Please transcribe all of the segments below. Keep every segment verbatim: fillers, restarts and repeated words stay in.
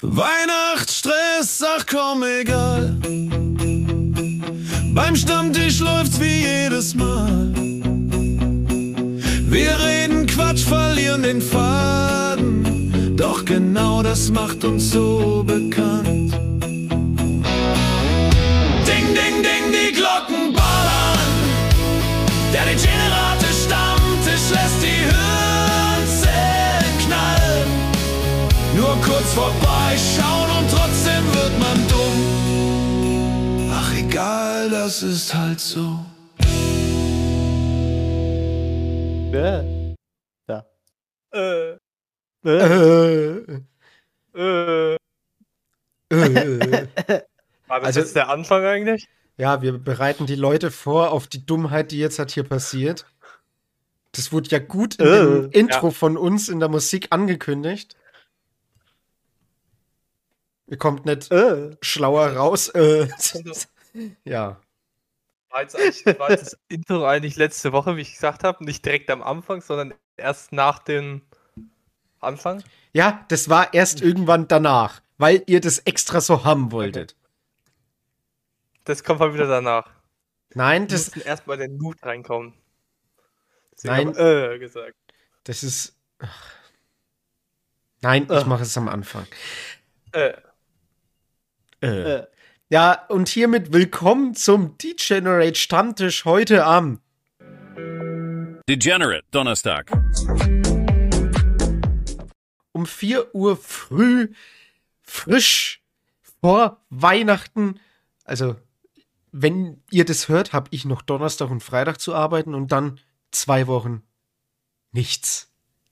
Weihnachtsstress, ach komm, egal. Beim Stammtisch läuft's wie jedes Mal. Wir reden Quatsch, verlieren den Faden. Doch genau das macht uns so bekannt. Ding, ding, ding, die Glocken ballern. Der degenerate Stammtisch lässt die Hirnzellen knallen. Nur kurz vorbeischauen und trotzdem wird man dumm. Ach egal, das ist halt so. Ja. Ja. Äh. Äh. Äh. Äh. War das Also- jetzt der Anfang eigentlich? Ja, wir bereiten die Leute vor auf die Dummheit, die jetzt halt hier passiert. Das wurde ja gut in dem Äh, Intro ja. von uns in der Musik angekündigt. Ihr kommt nicht Äh. schlauer raus. Äh. Ja. War jetzt, eigentlich, war jetzt das Intro eigentlich letzte Woche, wie ich gesagt habe, nicht direkt am Anfang, sondern erst nach dem Anfang? Ja, das war erst irgendwann danach, weil ihr das extra so haben wolltet. Das kommt mal wieder danach. Nein, Wir das, mussten erstmal den Mut reinkommen. Deswegen Nein. haben wir, äh gesagt. das ist. Ach. Nein, ich Ugh. mache es am Anfang. Äh. Äh. Äh, Ja, und hiermit willkommen zum Degenerate Stammtisch heute am Degenerate Donnerstag. um vier Uhr früh, frisch vor Weihnachten. Also, wenn ihr das hört, habe ich noch Donnerstag und Freitag zu arbeiten und dann zwei Wochen nichts.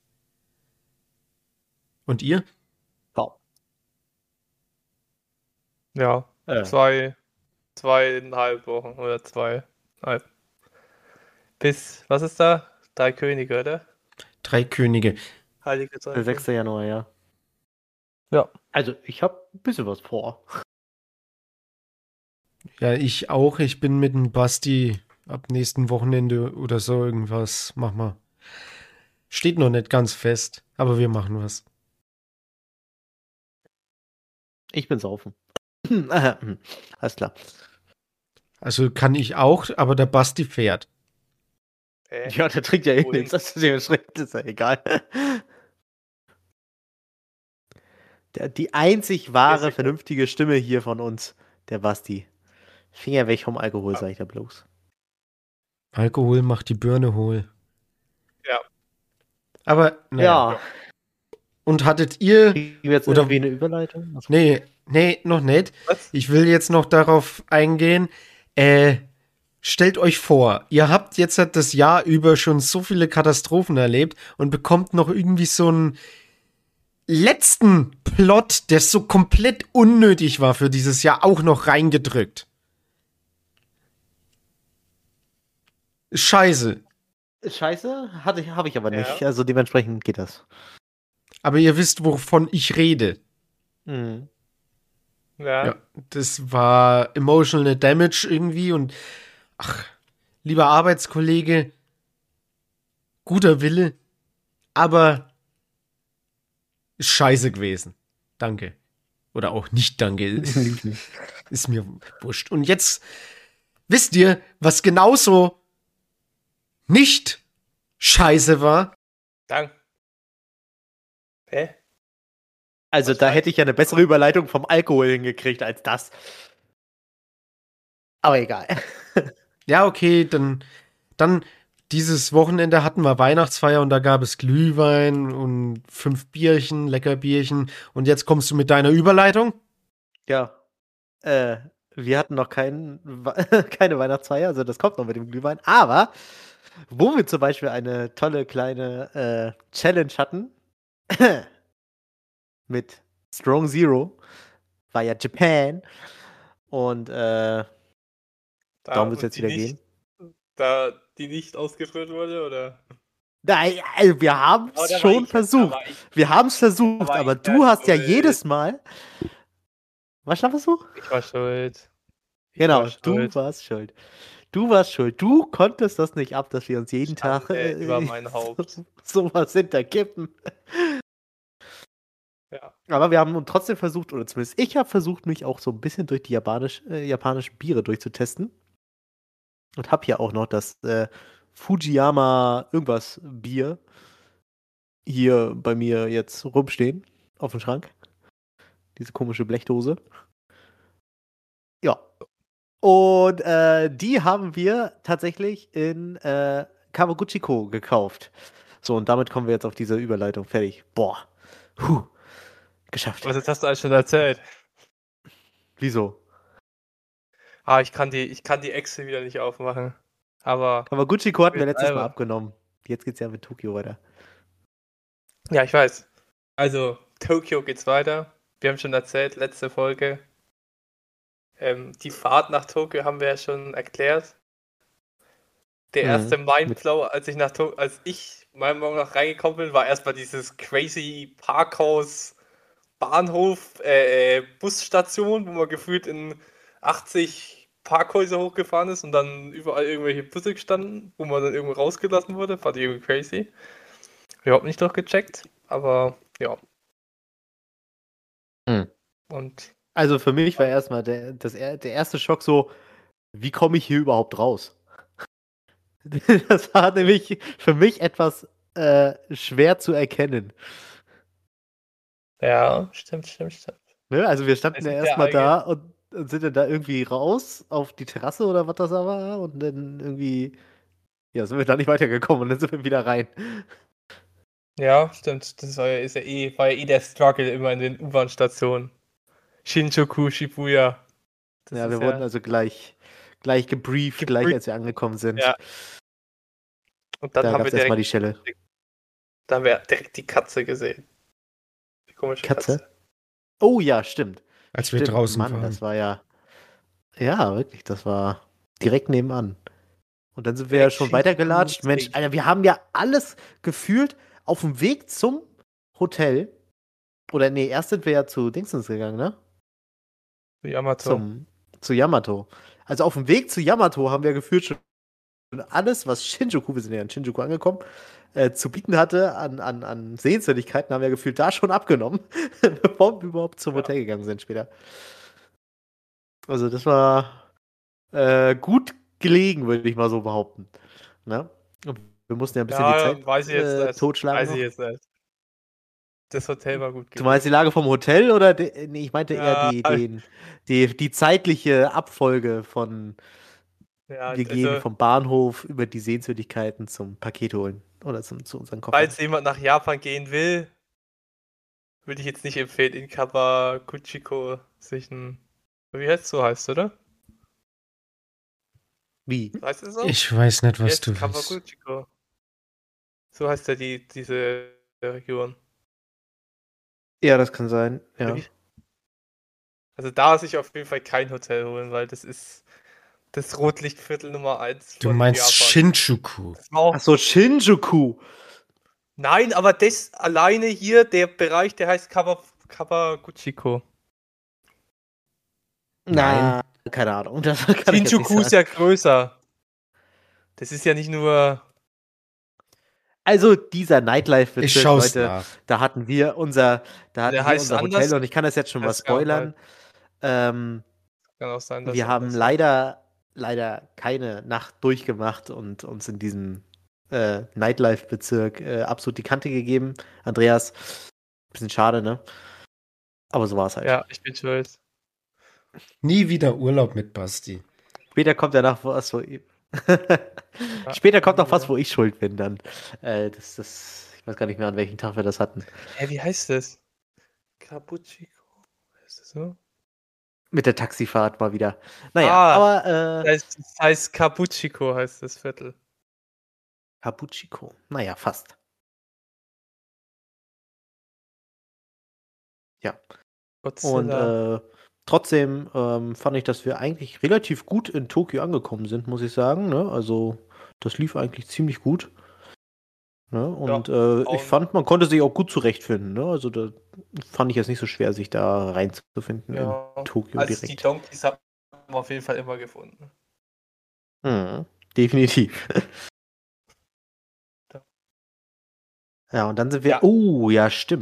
Und ihr? ja. Ja, Äh. zwei, zweieinhalb Wochen oder zweieinhalb. Bis, was ist da? Drei Könige, oder? Drei Könige. Heilige Zeit. Der sechste Januar, ja. Ja. Also, ich habe ein bisschen was vor. Ja, ich auch. Ich bin mit dem Basti ab nächsten Wochenende oder so irgendwas. Mach mal. Steht noch nicht ganz fest, aber wir machen was. Ich bin saufen. Alles klar. Also kann ich auch, aber der Basti fährt. Hä? Ja, der trinkt ja eh Wohin? nichts. Das ist dementsprechend ist ja egal. Der, die einzig wahre, Jessica. vernünftige Stimme hier von uns, der Basti. Finger weg vom Alkohol, sag ich da bloß. Alkohol macht die Birne hohl. Ja. Aber, naja. Ja. Und hattet ihr. Kriegen wir jetzt Oder- irgendwie eine Überleitung? Also, Nee, nee, noch nicht. Was? Ich will jetzt noch darauf eingehen. Äh, stellt euch vor, ihr habt jetzt halt das Jahr über schon so viele Katastrophen erlebt und bekommt noch irgendwie so einen letzten Plot, der so komplett unnötig war für dieses Jahr, auch noch reingedrückt. Scheiße. Scheiße, hatte ich, habe ich aber Ja. nicht. Also dementsprechend geht das. Aber ihr wisst, wovon ich rede. Mhm. Ja. Ja, das war emotional damage irgendwie und ach, lieber Arbeitskollege, guter Wille, aber ist scheiße gewesen. Danke. Oder auch nicht danke. Ist mir wurscht. Und jetzt wisst ihr, was genauso nicht scheiße war? Dank. Hä? Also Was da war- hätte ich ja eine bessere Überleitung vom Alkohol hingekriegt als das. Aber egal. Ja, okay, dann, dann dieses Wochenende hatten wir Weihnachtsfeier und da gab es Glühwein und fünf Bierchen, lecker Bierchen. Und jetzt kommst du mit deiner Überleitung? Ja. Äh, wir hatten noch kein, Wa- keine Weihnachtsfeier, also das kommt noch mit dem Glühwein. Aber wo wir zum Beispiel eine tolle kleine äh, Challenge hatten mit Strong Zero, war ja Japan. Und äh, Da, darum wird es und jetzt die wieder nicht, gehen. Da die nicht ausgeführt wurde, oder? Nein, also wir haben Aber es da war schon ich- da versucht. war ich- Wir haben es versucht, Aber aber ich du war hast ja schuld. jedes Mal. Was warst du? Ich war schuld. Genau, war du schuld. warst schuld. Du warst schuld. Du konntest das nicht ab, dass wir uns jeden Schande Tag äh, über mein Haupt. so, sowas hinterkippen. Ja. Aber wir haben trotzdem versucht, oder zumindest ich habe versucht, mich auch so ein bisschen durch die japanisch, äh, japanischen Biere durchzutesten. Und habe hier auch noch das äh, Fujiyama irgendwas Bier hier bei mir jetzt rumstehen auf dem Schrank. Diese komische Blechdose. Ja. Und äh, die haben wir tatsächlich in äh, Kawaguchiko gekauft. So, und damit kommen wir jetzt auf diese Überleitung. Fertig. Boah. Puh. Geschafft. Was jetzt hast du alles schon erzählt? Wieso? Ah, ich kann die, ich kann die Excel wieder nicht aufmachen. Aber Kawaguchiko hatten wir Jetzt letztes Mal albern. abgenommen. Jetzt geht's ja mit Tokio weiter. ja, ich weiß. Also, Tokio geht's weiter. Wir haben schon erzählt, letzte Folge. Ähm, die Fahrt nach Tokio haben wir ja schon erklärt. Der Mhm. erste Mindblow, als ich nach to als ich meiner Meinung nach reingekommen bin, war erstmal dieses crazy Parkhaus Bahnhof, äh, äh, Busstation, wo man gefühlt in achtzig Parkhäuser hochgefahren ist und dann überall irgendwelche Busse gestanden, wo man dann irgendwo rausgelassen wurde. Fand ich irgendwie crazy. Überhaupt nicht durchgecheckt, aber ja. Mhm. Und Also für mich war erstmal der, das, er- der erste Schock so, wie komme ich hier überhaupt raus? Das war nämlich für mich etwas äh, schwer zu erkennen. ja, stimmt, stimmt, stimmt. Ne? Also wir standen Es ja ist ja erstmal eigentlich- da und, und sind dann da irgendwie raus auf die Terrasse oder was das da war und dann irgendwie, ja, sind wir da nicht weitergekommen und dann sind wir wieder rein. Ja, stimmt. Das war ja, ist ja eh, war ja eh der Struggle immer in den U-Bahn-Stationen. Shinjuku, Shibuya. Das Ja, ist wir wurden also gleich, gleich gebrieft, Gebrieft. gleich als wir angekommen sind. Ja. Und dann Da haben gab wir es erstmal direkt, die Schelle. da haben wir direkt die Katze gesehen. Die komische Katze? Katze. Oh ja, stimmt. Als wir Stimmt, draußen Mann, waren. das war ja. Ja, wirklich, das war direkt nebenan. Und dann sind wir Der ja schon Shinjuku weitergelatscht. Mensch, Steak. Alter, wir haben ja alles gefühlt auf dem Weg zum Hotel. Oder nee, erst sind wir ja zu Dingsens gegangen, ne? Yamato. Zum, zu Yamato. Also auf dem Weg zu Yamato haben wir gefühlt schon alles, was Shinjuku, wir sind ja in Shinjuku angekommen, äh, zu bieten hatte an, an, an Sehenswürdigkeiten, haben wir gefühlt da schon abgenommen, bevor wir überhaupt zum Ja. Hotel gegangen sind später. Also das war äh, gut gelegen, würde ich mal so behaupten. Ne? Und wir mussten ja ein bisschen Ja, die Zeit weiß ich jetzt äh, nicht. totschlagen. Weiß noch. ich jetzt nicht. Das Hotel war gut Du meinst die Lage vom Hotel oder de, nee, ich meinte Ja, eher die, den, die, die zeitliche Abfolge von ja, wir gehen also, vom Bahnhof über die Sehenswürdigkeiten zum Paket holen oder zum, zu unseren Koffern. falls jemand nach Japan gehen will, würde ich jetzt nicht empfehlen, in Kawaguchiko sich ein. Wie heißt so heißt, oder? Wie? Heißt es so? Ich weiß nicht, was Jetzt du willst. Kawaguchiko. So heißt ja die, diese Region. Ja, das kann sein. Ja. Wirklich? Also da sich auf jeden Fall kein Hotel holen, weil das ist das Rotlichtviertel Nummer eins Du von meinst Japan. Shinjuku. Das war auch, Achso, Shinjuku. nein, aber das alleine hier, der Bereich, der heißt Kawa, Kawaguchiko. Na, keine Ahnung. Das kann ich jetzt nicht Shinjuku ist sagen. ja größer. Das ist ja nicht nur. Also dieser Ich Nightlife-Bezirk, schau's Leute, nach. da hatten wir unser, da hatten Der wir heißt unser anders. Hotel und ich kann das jetzt schon mal Das kann spoilern. Ähm, Kann auch sein, dass wir haben anders- leider, leider keine Nacht durchgemacht und uns in diesem äh, Nightlife-Bezirk äh, absolut die Kante gegeben. Andreas, bisschen schade, ne? Aber so war es halt. Ja, ich bin schuld. Nie wieder Urlaub mit Basti. Später kommt ja noch was, wo ich, Später kommt noch was, wo ich schuld bin dann. Äh, das, das, ich weiß gar nicht mehr, an welchem Tag wir das hatten. Hä, wie heißt das? Kabuchiko? Heißt das so? Mit der Taxifahrt mal wieder. Naja, Ah, aber Das äh, heißt, das heißt Kabuchiko heißt das Viertel. Kabuchiko. Naja, fast. Ja. Gott sei Und Dank. äh, trotzdem ähm, fand ich, dass wir eigentlich relativ gut in Tokio angekommen sind, muss ich sagen. Ne? Also, das lief eigentlich ziemlich gut. Ne? Und äh, ich und- fand, man konnte sich auch gut zurechtfinden. Ne? Also, da fand ich jetzt nicht so schwer, sich da reinzufinden Ja, in Tokio also die direkt. Donkeys haben wir auf jeden Fall immer gefunden. Mhm, definitiv. Ja. Ja, und dann sind wir. Ja. Oh, ja, stimmt.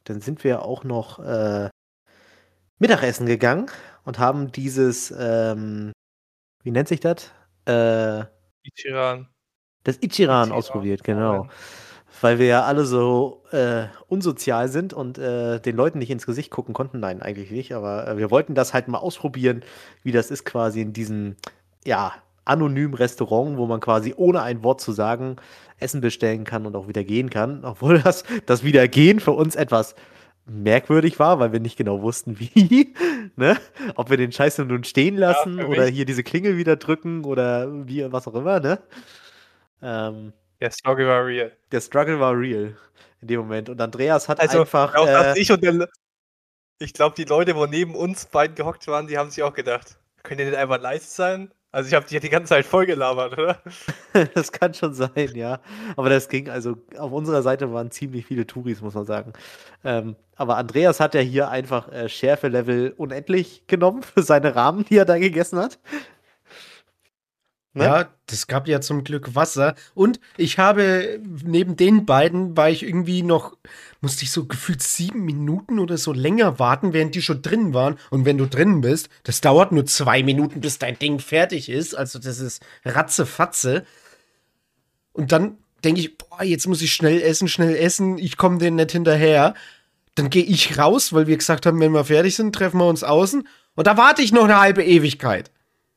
dann sind wir auch noch äh, Mittagessen gegangen und haben dieses, ähm, wie nennt sich das? Äh, Ichiran. das Ichiran Ichiran. ausprobiert, genau. Weil wir ja alle so äh, unsozial sind und äh, den Leuten nicht ins Gesicht gucken konnten. Nein, eigentlich nicht, aber äh, wir wollten das halt mal ausprobieren, wie das ist quasi in diesem, ja, anonymen Restaurant, wo man quasi ohne ein Wort zu sagen Essen bestellen kann und auch wieder gehen kann. Obwohl das, das Wiedergehen für uns etwas merkwürdig war, weil wir nicht genau wussten, wie, ne? Ob wir den Scheiß nun stehen lassen für oder mich. hier diese Klingel wieder drücken oder wie, was auch immer, ne? Ähm, Der Struggle war real. der Struggle war real in dem Moment. Und Andreas hat Also, einfach. auch dass Äh, ich und der, ich glaube, die Leute, wo neben uns beiden gehockt waren, die haben sich auch gedacht, könnt ihr nicht einfach leise sein? Also, ich habe dich ja die ganze Zeit voll gelabert, oder? das kann schon sein, ja. Aber das ging, also auf unserer Seite waren ziemlich viele Touris, muss man sagen. Ähm, aber Andreas hat ja hier einfach äh, Schärfe-Level unendlich genommen für seine Rahmen, die er da gegessen hat. Ne? Ja, das gab ja zum Glück Wasser. Und ich habe neben den beiden war ich irgendwie noch, musste ich so gefühlt sieben Minuten oder so länger warten, während die schon drin waren. Und wenn du drin bist, das dauert nur zwei Minuten, bis dein Ding fertig ist. Also das ist Ratzefatze. Und dann denke ich, boah, jetzt muss ich schnell essen, schnell essen. Ich komme denen nicht hinterher. Dann gehe ich raus, weil wir gesagt haben, wenn wir fertig sind, treffen wir uns außen. Und da warte ich noch eine halbe Ewigkeit.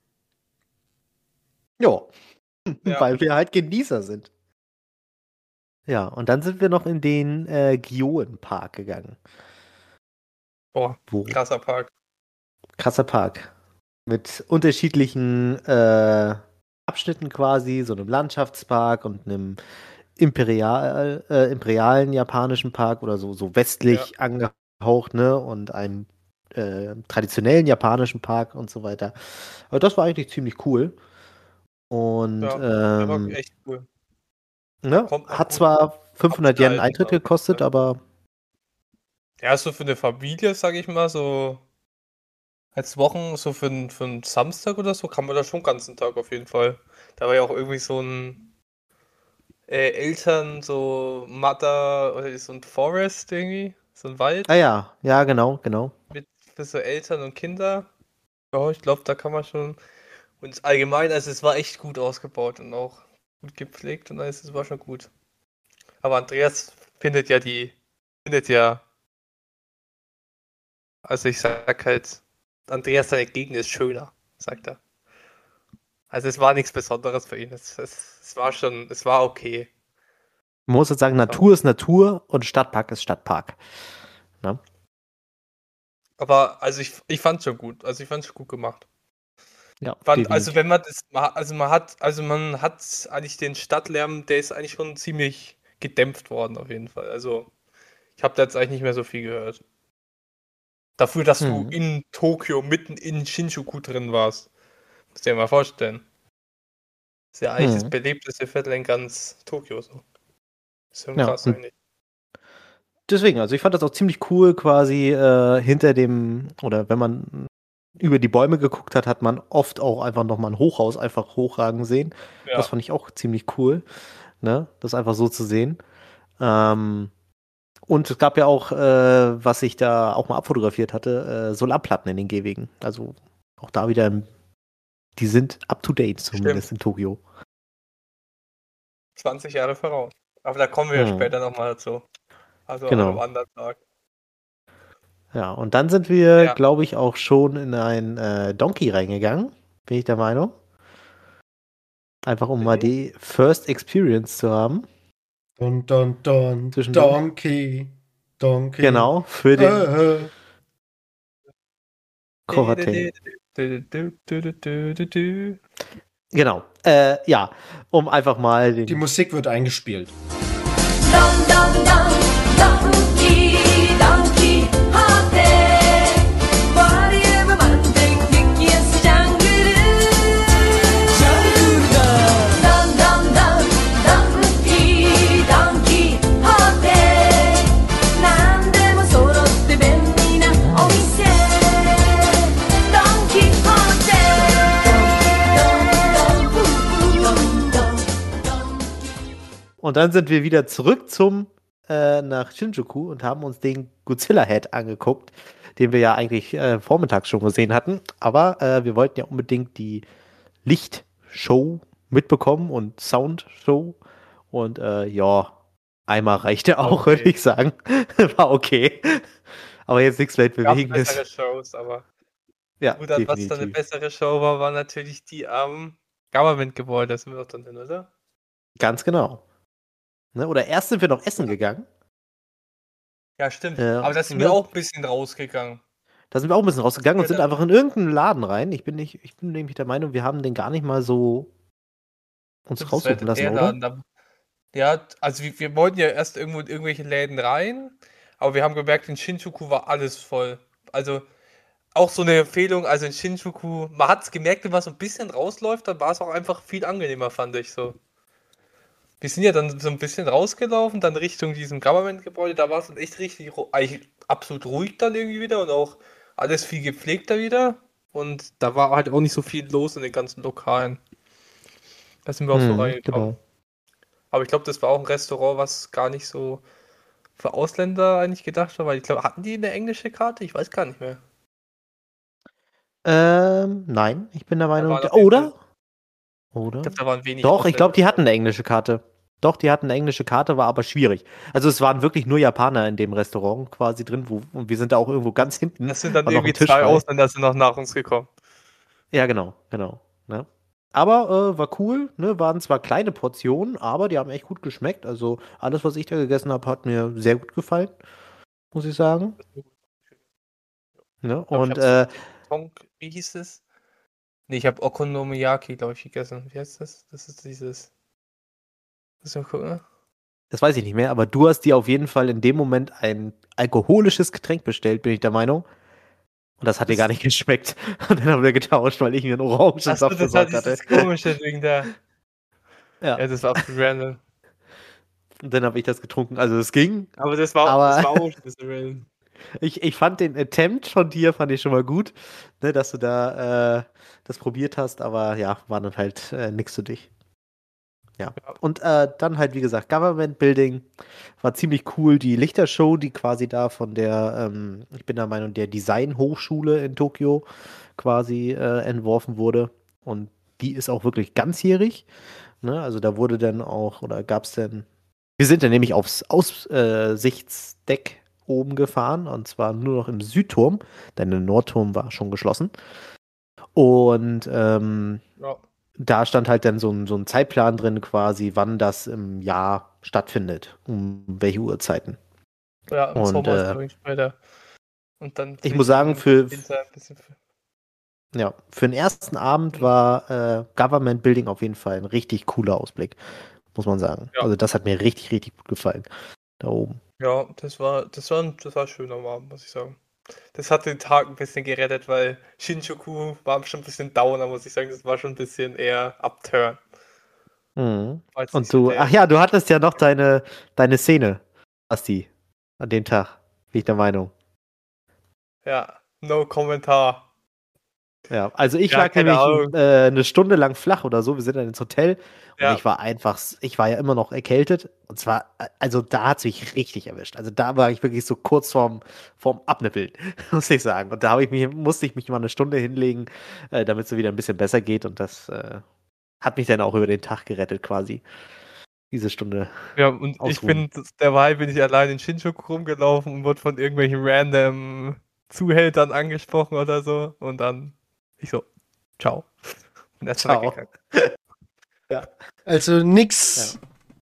Ja. Ja. Weil wir halt Genießer sind. Ja, und dann sind wir noch in den äh, Gioen-Park gegangen. Boah, Wo? krasser Park. Krasser Park. Mit unterschiedlichen äh, Abschnitten quasi, so einem Landschaftspark und einem Imperial, äh, imperialen japanischen Park oder so, so westlich angehaucht, ne? Und einem äh, traditionellen japanischen Park und so weiter. Aber das war eigentlich ziemlich cool. Und Ja, der war ähm, echt cool. ne? kommt auch Hat gut zwar fünfhundert Yen abgehalten, Eintritt aber- gekostet, aber Ja, so für eine Familie, sag ich mal, so als Wochen, so für, einen- für einen Samstag oder so, kann man da schon den ganzen Tag auf jeden Fall. Da war ja auch irgendwie so ein äh, Eltern, so Mother oder so ein Forest irgendwie, so ein Wald ah ja, ja, genau, genau. mit für so Eltern und Kinder. Ja, ich glaube, da kann man schon. Und allgemein, also es war echt gut ausgebaut und auch gut gepflegt und alles, es war schon gut. Aber Andreas findet ja die, findet ja, also ich sag halt, Andreas seine Gegend ist schöner, sagt er. Also es war nichts Besonderes für ihn. Es, es, es war schon, es war okay. Man muss jetzt sagen, Natur ist Natur und Stadtpark ist Stadtpark. Ne? Aber also ich, ich fand schon gut. Also ich fand es gut gemacht. Ja, Fand, also definitiv. wenn man das, ma- also man hat, also man hat eigentlich den Stadtlärm, der ist eigentlich schon ziemlich gedämpft worden auf jeden Fall. Also ich habe da jetzt eigentlich nicht mehr so viel gehört. Dafür, dass Hm. du in Tokio mitten in Shinjuku drin warst. Musst dir mal vorstellen. Das ist ja eigentlich Hm. das belebteste Viertel in ganz Tokio so. Ist schon Ja, krass und- eigentlich. Deswegen, also ich fand das auch ziemlich cool, quasi äh, hinter dem, oder wenn man über die Bäume geguckt hat, hat man oft auch einfach nochmal ein Hochhaus einfach hochragen sehen. Ja. Das fand ich auch ziemlich cool, ne? Das einfach so zu sehen. Ähm, und es gab ja auch, äh, was ich da auch mal abfotografiert hatte, äh, Solarplatten in den Gehwegen. Also auch da wieder, im- die sind up to date, zumindest in Tokio. zwanzig Jahre voraus. Aber da kommen wir ja Hm. später nochmal dazu. Also Genau. an einem anderen Tag. Ja, und dann sind wir, Ja. glaube ich, auch schon in ein äh, Donkey reingegangen, bin ich der Meinung. Einfach um mal Mhm. die First Experience zu haben. Don, don, don, Zwischendurch. Donkey, Donkey. Genau, für den Äh, äh. Covertail. Du, du, du, du, du, du, du. Genau. Äh, ja, um einfach mal den. Die Musik wird eingespielt. Don don don donkey donkey hate whatever mountain激安ジャングルジャングルだどんどんどんドンキードンキーハテなんでも揃って便利なお店ドンキーハテドンドンドンドンドン Und dann sind wir wieder zurück zum äh, nach Shinjuku und haben uns den Godzilla-Head angeguckt, den wir ja eigentlich äh, vormittags schon gesehen hatten. Aber äh, wir wollten ja unbedingt die Lichtshow mitbekommen und Soundshow. Und äh, ja, einmal reichte auch, Okay. würde ich sagen. War okay. Aber jetzt nichts Gab bessere Weltbewegendes. Shows, aber Ja, gut, was dann eine definitiv. bessere Show war, war natürlich die am Government-Gebäude. Da sind wir doch dann hin, oder? Ganz genau. Ne? Oder erst sind wir noch essen gegangen. Ja, stimmt. Ja, Aber da sind ne? wir auch ein bisschen rausgegangen. Da sind wir auch ein bisschen rausgegangen und Ja, sind da- einfach in irgendeinen Laden rein. Ich bin nicht, ich bin nämlich der Meinung, wir haben den gar nicht mal so uns Das raussuchen war lassen, der oder? Laden, da- Ja, also wir, wir wollten ja erst irgendwo in irgendwelche Läden rein, aber wir haben gemerkt, in Shinjuku war alles voll. Also auch so eine Empfehlung, also in Shinjuku, man hat es gemerkt, wenn man so ein bisschen rausläuft, dann war es auch einfach viel angenehmer, fand ich so. Wir sind ja dann so ein bisschen rausgelaufen, dann Richtung diesem Government-Gebäude, da war es dann echt richtig, ru- eigentlich absolut ruhig dann irgendwie wieder und auch alles viel gepflegter wieder. Und da war halt auch nicht so viel los in den ganzen Lokalen. Da sind wir auch so Hm, reingekommen. genau. Aber ich glaube, das war auch ein Restaurant, was gar nicht so für Ausländer eigentlich gedacht war, weil ich glaube, hatten die eine englische Karte? Ich weiß gar nicht mehr. Ähm, nein, ich bin der Meinung, waren der, auf jeden oder? Oder? Ich glaube, da waren wenig Doch, ich glaube, die Ausländer. hatten eine englische Karte. Doch, die hatten eine englische Karte, war aber schwierig. Also es waren wirklich nur Japaner in dem Restaurant quasi drin, wo, und wir sind da auch irgendwo ganz hinten. Das sind dann war noch ein irgendwie Tisch zwei frei. Ausländer sind noch nach uns gekommen. Ja, genau, genau. Ne? Aber äh, war cool, ne? Waren zwar kleine Portionen, aber die haben echt gut geschmeckt. Also alles, was ich da gegessen habe, hat mir sehr gut gefallen, muss ich sagen. Ne? Ich glaub, ich Und hab äh, so Tonk, wie hieß es? Nee, ich habe Okonomiyaki, glaube ich, gegessen. Wie heißt das? Das ist dieses. Muss ich mal gucken. das weiß ich nicht mehr, aber du hast dir auf jeden Fall in dem Moment ein alkoholisches Getränk bestellt, bin ich der Meinung. Und das hat dir Das- gar nicht geschmeckt. Und dann haben wir getauscht, weil ich mir einen Achso, Orangensaft das war besorgt hatte. dieses komische Ding da. Ja. Ja, das war absolut random. Und dann habe ich das getrunken. Also es ging. Aber das war, Aber- das war auch ein bisschen random. Ich, ich fand den Attempt von dir, fand ich schon mal gut, ne, dass du da äh, das probiert hast, aber ja, war dann halt äh, nix für dich. Ja. Ja. Und äh, dann halt, wie gesagt, Government Building war ziemlich cool. Die Lichtershow, die quasi da von der, ähm, ich bin der Meinung, der Design-Hochschule in Tokio quasi äh, entworfen wurde. Und die ist auch wirklich ganzjährig. Ne? Also da wurde dann auch, oder gab es denn, wir sind dann nämlich aufs Aussichtsdeck oben gefahren, und zwar nur noch im Südturm, denn der Nordturm war schon geschlossen. Und ähm, Ja. da stand halt dann so ein, so ein Zeitplan drin quasi, wann das im Jahr stattfindet, um welche Uhrzeiten. Ja, im Und, Sommer ist äh, glaube ich später. Und dann ich muss sagen, im für- Winter ein bisschen für Ja, für den ersten Abend war äh, Government Building auf jeden Fall ein richtig cooler Ausblick, muss man sagen. Ja. Also das hat mir richtig, richtig gut gefallen, da oben. Ja, das war, das war, das war schön am Abend, muss ich sagen. Das hat den Tag ein bisschen gerettet, weil Shinjuku war schon ein bisschen downer, muss ich sagen. Das war schon ein bisschen eher Upturn. Mhm. War jetzt nicht Und so du, der- ach ja, du hattest ja noch deine, deine Szene, Basti, an dem Tag, bin ich der Meinung. Ja, no Kommentar. Ja, also ich Ja, lag keine nämlich Ahnung. äh, eine Stunde lang flach oder so. Wir sind dann ins Hotel und Ja. ich war einfach, ich war ja immer noch erkältet. Und zwar, äh, also da hat es mich richtig erwischt. Also da war ich wirklich so kurz vorm, vorm Abnippeln, muss ich sagen. Und da habe ich mich, musste ich mich mal eine Stunde hinlegen, äh, damit es so wieder ein bisschen besser geht. Und das äh, hat mich dann auch über den Tag gerettet, quasi. Diese Stunde. Ja, und ich Ausruhen. bin, derweil bin ich allein in Shinjuku rumgelaufen und wurde von irgendwelchen random Zuhältern angesprochen oder so. Und dann ich so, ciao. Und erst mal Ciao. weggegangen. Also nix.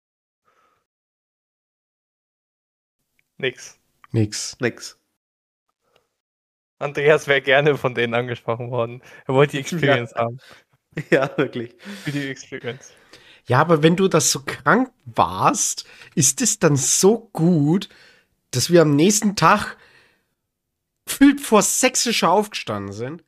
Nix. Nix. Nix. Andreas wäre gerne von denen angesprochen worden. Er wollte die Experience haben. Ja, wirklich. Für die Experience. Ja, aber wenn du das so krank warst, ist es dann so gut, dass wir am nächsten Tag gefühlt vor sächsischer aufgestanden sind.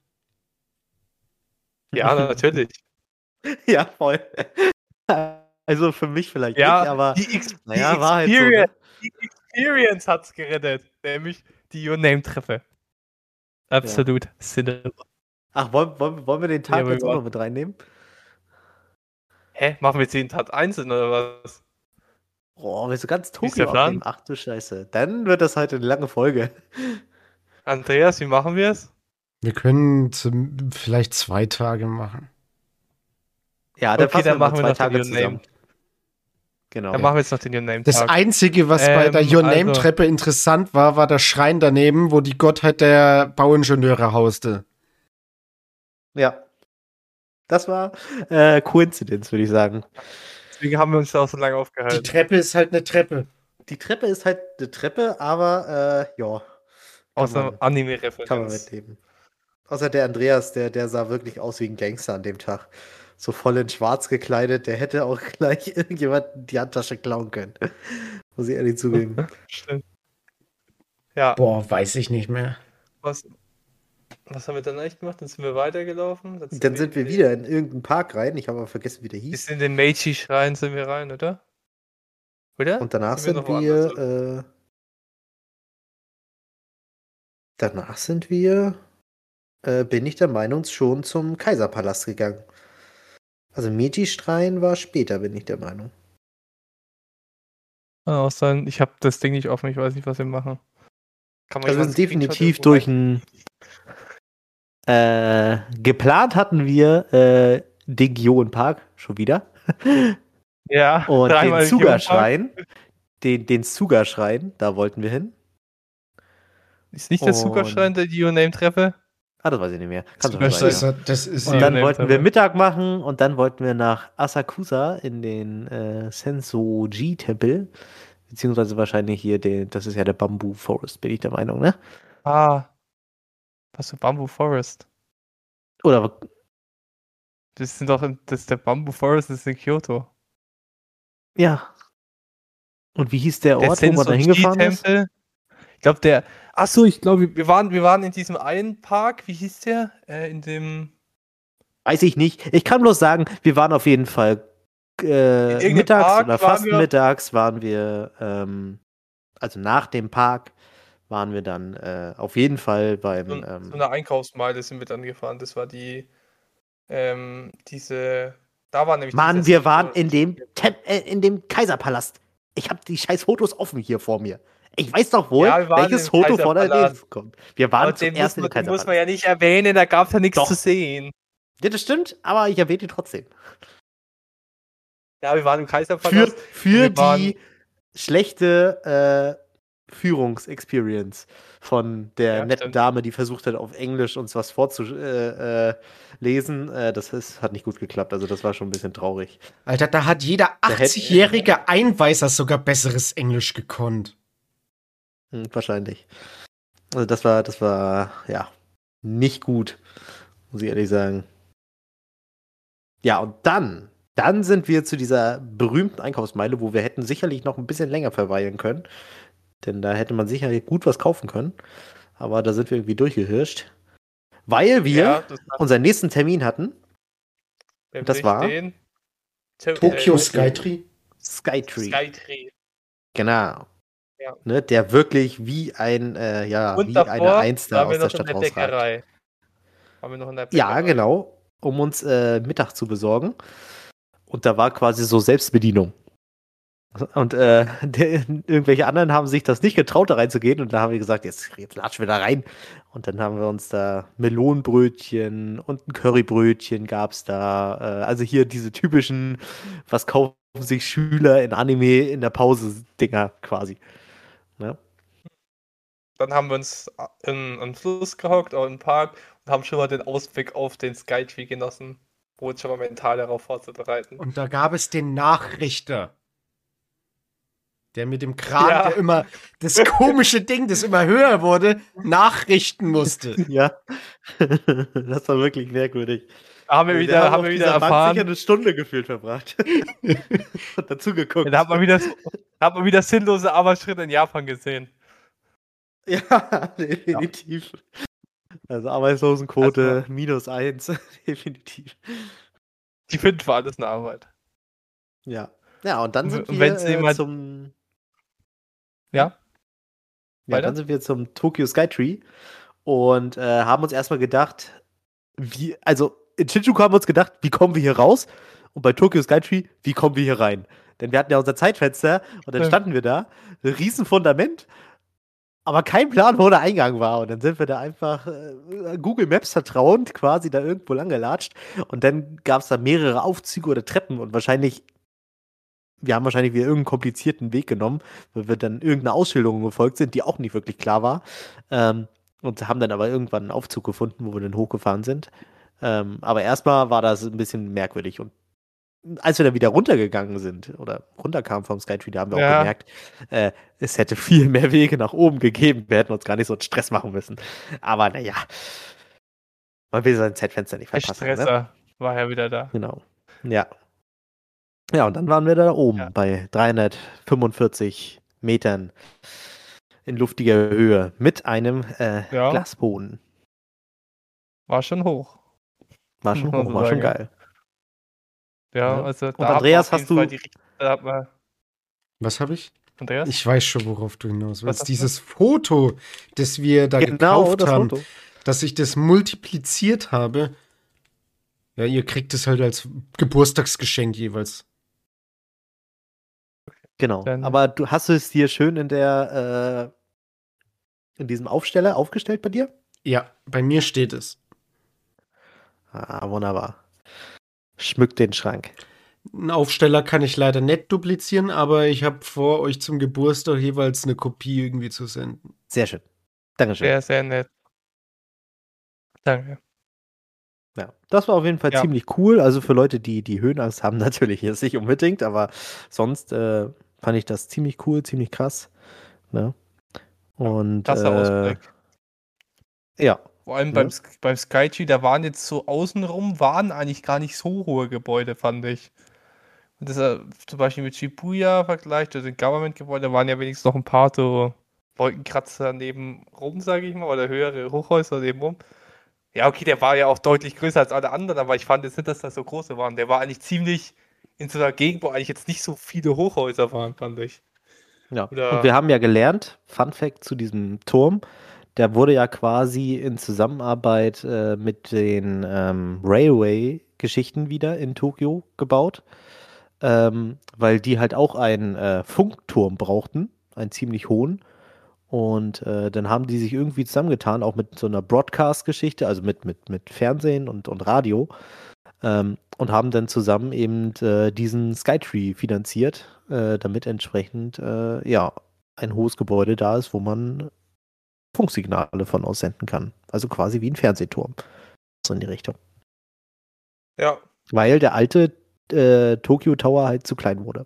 Ja, natürlich. Ja, voll. Also für mich vielleicht Ja, nicht, aber die, Ex naja, die war halt so, ne? Experience, die Experience hat's gerettet. Nämlich die Your-Name-Treffe. Absolut Cinema. Ach, wollen, wollen, wollen wir den Tag Ja, jetzt auch wir noch mit reinnehmen? Hä? Machen wir jetzt jeden Tag einzeln oder was? Oh, willst du ganz Wie ist der Tokio Plan? abnehmen? Ach du Scheiße. Dann wird das heute eine lange Folge. Andreas, wie machen wir es? Wir können zum, vielleicht zwei Tage machen. Ja, dann Okay, fassen dann wir mal machen wir zwei noch den Tage Your zusammen. Name. Genau. Dann machen wir jetzt noch den Your Name Das Tag. Einzige, was bei Ähm, der Your also- Name-Treppe interessant war, war der Schrein daneben, wo die Gottheit der Bauingenieure hauste. Ja. Das war äh, Coincidence, würde ich sagen. Deswegen haben wir uns da auch so lange Die aufgehalten. Treppe ist halt eine Treppe. Die Treppe ist halt eine Treppe, aber äh, ja, kann Außer man, kann man Anime-Referenz. mitleben. Außer der Andreas, der, der sah wirklich aus wie ein Gangster an dem Tag. So voll in schwarz gekleidet, der hätte auch gleich irgendjemand die Handtasche klauen können. Muss ich ehrlich zugeben. Stimmt. Ja, Boah, weiß ich nicht mehr. was, was haben wir dann eigentlich gemacht? Dann sind wir weitergelaufen. Dann sind wir wieder in irgendeinen Park rein. Ich habe aber vergessen, wie der hieß. Bis in den Meiji-Schrein sind wir rein, oder? Oder? Und danach Sind sind wir noch woanders, wir, äh, danach sind wir, äh, bin ich der Meinung, schon zum Kaiserpalast gegangen. Also Meiji-Schrein war später, bin ich der Meinung. Kann auch sein, ich habe das Ding nicht offen, ich weiß nicht, was wir machen. Kann Also wir jemand sind einen Screenshot definitiv irgendwo durch rein- ein, äh, geplant hatten wir, äh, den Gyeon-Park, schon wieder. Ja, Und dreimal den Suga-Schrein, den, den Suga-Schrein, da wollten wir hin. Ist nicht der Und- Suga-Schrein der Your Name-Treppe? Ah, das weiß ich nicht mehr. Kann Suga sogar Das sein, ist, ja. das ist Und Die dann Name wollten wir Treppe. Mittag machen und dann wollten wir nach Asakusa in den äh, Sensoji-Tempel. Beziehungsweise wahrscheinlich hier den, das ist ja der Bamboo Forest, bin ich der Meinung, ne? Ah. Was für Bamboo Forest? Oder Das sind doch, in, das der Bamboo Forest ist in Kyoto. ja. Und wie hieß der Der Ort, wo man da hingefahren ist? Tempel. Ich glaube, der. Achso, ich glaube, wir waren, wir waren in diesem einen Park. Wie hieß der? Äh, in dem. Weiß ich nicht. Ich kann bloß sagen, wir waren auf jeden Fall äh, irgendeinem mittags Park oder waren fast wir- mittags waren wir, ähm, also nach dem Park waren wir dann äh, auf jeden Fall beim, So, ähm, so eine Einkaufsmeile sind wir dann gefahren. Das war die. Ähm, diese. Da war nämlich. Mann, dieser wir Sensor- waren in dem, Tem äh, in dem Kaiserpalast. Ich habe die scheiß Fotos offen hier vor mir. Ich weiß doch wohl, Ja, wir waren welches im Foto vor der Kaiserpalast. Lese kommt. Wir waren Aber zum den muss, ersten man, im den muss Kaiserpalast. man ja nicht erwähnen, da gab es ja nichts Doch. zu sehen. Ja, das stimmt, aber ich erwähne ihn trotzdem. Ja, wir waren im Für, Kaiserpalast. für Wir waren- die schlechte äh, Führungsexperience von der Ja, netten stimmt. Dame, die versucht hat, auf Englisch uns was vorzulesen. Äh, äh, lesen. äh, das ist, hat nicht gut geklappt. Also das war schon ein bisschen traurig. Alter, da hat jeder hätte- achtzigjährige Einweiser sogar besseres Englisch gekonnt. Hm, wahrscheinlich. Also das war, das war, ja, nicht gut, muss ich ehrlich sagen. Ja, und dann, dann sind wir zu dieser berühmten Einkaufsmeile, wo wir hätten sicherlich noch ein bisschen länger verweilen können. Denn da hätte man sicherlich gut was kaufen können. Aber da sind wir irgendwie durchgehirscht. Weil wir Ja, das war, unseren nächsten Termin hatten, wer das will war stehen? To- Tokyo äh, Skytree. Skytree. Skytree. Genau. Ja. Ne, der wirklich wie ein, äh, ja, Und wie davor eine Eins da waren aus wir der noch in Stadt der rausragt. Bäckerei. Waren wir noch in der Bäckerei. Ja, genau, um uns äh, Mittag zu besorgen. Und da war quasi so Selbstbedienung. Und äh, der, irgendwelche anderen haben sich das nicht getraut, da reinzugehen. Und da haben wir gesagt, jetzt, jetzt latschen wir da rein. Und dann haben wir uns da Melonenbrötchen und ein Currybrötchen gab's da. Äh, also hier diese typischen, was kaufen sich Schüler in Anime in der Pause Dinger quasi. Ne? Dann haben wir uns in einen Fluss gehockt, auch im Park und haben schon mal den Ausblick auf den Skytree genossen, um uns schon mal mental darauf vorzubereiten. Und da gab es den Nachrichter. Der mit dem Kran, Ja. der immer das komische Ding, das immer höher wurde, nachrichten musste. Ja, das war wirklich merkwürdig. Da haben wir Der wieder, hat haben auf wir dieser wieder Bank sicher erfahren, eine Stunde gefühlt verbracht. Und dazu geguckt. da hat man wieder, da hat man wieder sinnlose Arbeitsschritte in Japan gesehen. Ja, definitiv. Also Arbeitslosenquote minus eins, definitiv. Die finden für alles eine Arbeit. Ja. Ja, und dann Und sind wenn- wir wenn's äh, jemand- zum Ja? Ja, Weiter? dann sind wir zum Tokyo Skytree und äh, haben uns erstmal gedacht, wie, also in Shinjuku haben wir uns gedacht, wie kommen wir hier raus? Und bei Tokyo Skytree, wie kommen wir hier rein? Denn wir hatten ja unser Zeitfenster und dann Ja. standen wir da, ein riesen Fundament, aber kein Plan, wo der Eingang war. Und dann sind wir da einfach äh, Google Maps vertrauend quasi da irgendwo lang gelatscht. Und dann gab es da mehrere Aufzüge oder Treppen und wahrscheinlich, wir haben wahrscheinlich wieder irgendeinen komplizierten Weg genommen, weil wir dann irgendeiner Ausschilderung gefolgt sind, die auch nicht wirklich klar war. Ähm, und haben dann aber irgendwann einen Aufzug gefunden, wo wir dann hochgefahren sind. Ähm, aber erstmal war das ein bisschen merkwürdig. Und als wir dann wieder runtergegangen sind oder runterkamen vom Skytree, da haben wir Ja. auch gemerkt, äh, es hätte viel mehr Wege nach oben gegeben. Wir hätten uns gar nicht so einen Stress machen müssen. Aber naja, man will sein Zeitfenster nicht Der verpassen. Ne? Stresser war ja wieder da. Genau. Ja. Ja, und dann waren wir da oben Ja. bei dreihundertfünfundvierzig Metern in luftiger Höhe mit einem äh, Ja. Glasboden. War schon hoch. War schon, Muss man hoch, war schon sagen. geil. Ja, Ja. also Und Andreas, hast du- Da hat man, Was habe ich? Andreas? Ich weiß schon, worauf du hinaus Was willst. hast du? Dieses Foto, das wir da Genau, gekauft das haben, Foto. dass ich das multipliziert habe. Ja, ihr kriegt es halt als Geburtstagsgeschenk jeweils. Genau. Dann- Aber du hast es dir schön in der äh, in diesem Aufsteller aufgestellt bei dir? Ja, bei mir steht es. Ah, wunderbar. Schmückt den Schrank. Einen Aufsteller kann ich leider nicht duplizieren, aber ich habe vor, euch zum Geburtstag jeweils eine Kopie irgendwie zu senden. Sehr schön. Dankeschön. Sehr, sehr nett. Danke. Ja, das war auf jeden Fall Ja. ziemlich cool. Also für Leute, die die Höhenangst haben, natürlich jetzt nicht unbedingt, aber sonst äh, fand ich das ziemlich cool, ziemlich krass. Ne? Und Krasser äh, Ausblick. ja, Vor allem Ja. beim, Sk- beim Skytree, da waren jetzt so außenrum, waren eigentlich gar nicht so hohe Gebäude, fand ich. Und das äh, zum Beispiel mit Shibuya vergleicht, also den Government-Gebäude, waren ja wenigstens noch ein paar so Wolkenkratzer nebenrum, sage ich mal, oder höhere Hochhäuser nebenrum. Ja, okay, der war ja auch deutlich größer als alle anderen, aber ich fand jetzt nicht, dass das so große waren. Der war eigentlich ziemlich in so einer Gegend, wo eigentlich jetzt nicht so viele Hochhäuser waren, fand ich. ja. Oder- Und wir haben ja gelernt, Fun Fact zu diesem Turm, der wurde ja quasi in Zusammenarbeit äh, mit den ähm, Railway-Geschichten wieder in Tokio gebaut, ähm, weil die halt auch einen äh, Funkturm brauchten, einen ziemlich hohen. Und äh, dann haben die sich irgendwie zusammengetan, auch mit so einer Broadcast-Geschichte, also mit, mit, mit Fernsehen und, und Radio, ähm, und haben dann zusammen eben äh, diesen Skytree finanziert, äh, damit entsprechend äh, ja, ein hohes Gebäude da ist, wo man Funksignale von aussenden kann. Also quasi wie ein Fernsehturm. So in die Richtung. Ja, Weil der alte äh, Tokyo Tower halt zu klein wurde.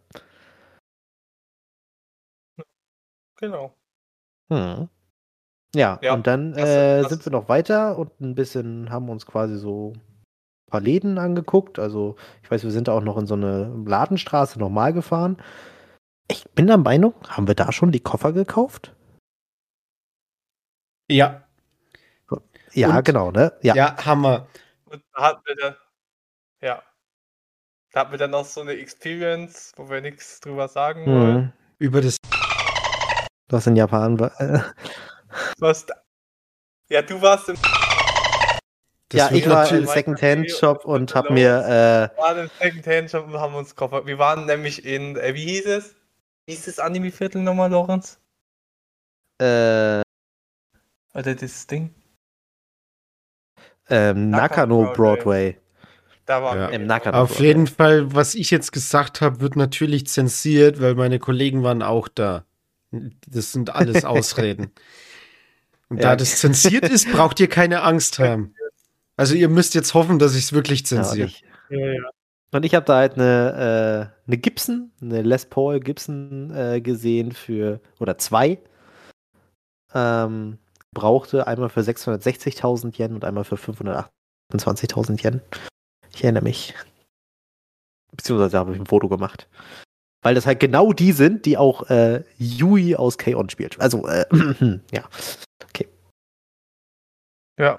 genau. Hm. Ja, Ja, und dann das- äh, das sind ist- wir noch weiter und ein bisschen haben uns quasi so ein paar Läden angeguckt. Also, ich weiß, wir sind auch noch in so eine Ladenstraße nochmal gefahren. Ich bin der Meinung, haben wir da schon die Koffer gekauft? Ja, Ja, Und- genau, ne? Ja. ja, Hammer. Und da hatten wir dann, ja, da hatten wir dann noch so eine Experience, wo wir nichts drüber sagen wollen. Mhm. Über das Was in Japan war. Äh, Was da, ja, du warst im, das ja, wird ich war im natürlich- Second-Hand-Shop und und hab mir, äh, waren im Second-Hand-Shop und haben uns Koffer. Wir waren nämlich in, äh, wie hieß es? Wie hieß das Anime-Viertel nochmal, Lorenz? äh, Oder das Ding? ähm, Nakano Nakano Broadway. Da waren Ja. wir. Im genau. Nakano. Auf jeden Fall, was ich jetzt gesagt habe, wird natürlich zensiert, weil meine Kollegen waren auch da. Das sind alles Ausreden. Und Ja. da das zensiert ist, braucht ihr keine Angst haben. Also ihr müsst jetzt hoffen, dass ich es wirklich Ja, und zensiere. ich, Ja, ja. und ich habe da halt eine, äh, eine Gibson, eine Les Paul Gibson äh, gesehen für, oder zwei. Ähm, brauchte einmal für sechshundertsechzigtausend Yen und einmal für fünfhundertachtundzwanzigtausend Yen. Ich erinnere mich. Beziehungsweise habe ich ein Foto gemacht. Weil das halt genau die sind, die auch äh, Yui aus K-On! Spielt. Also, äh, ja. Ja.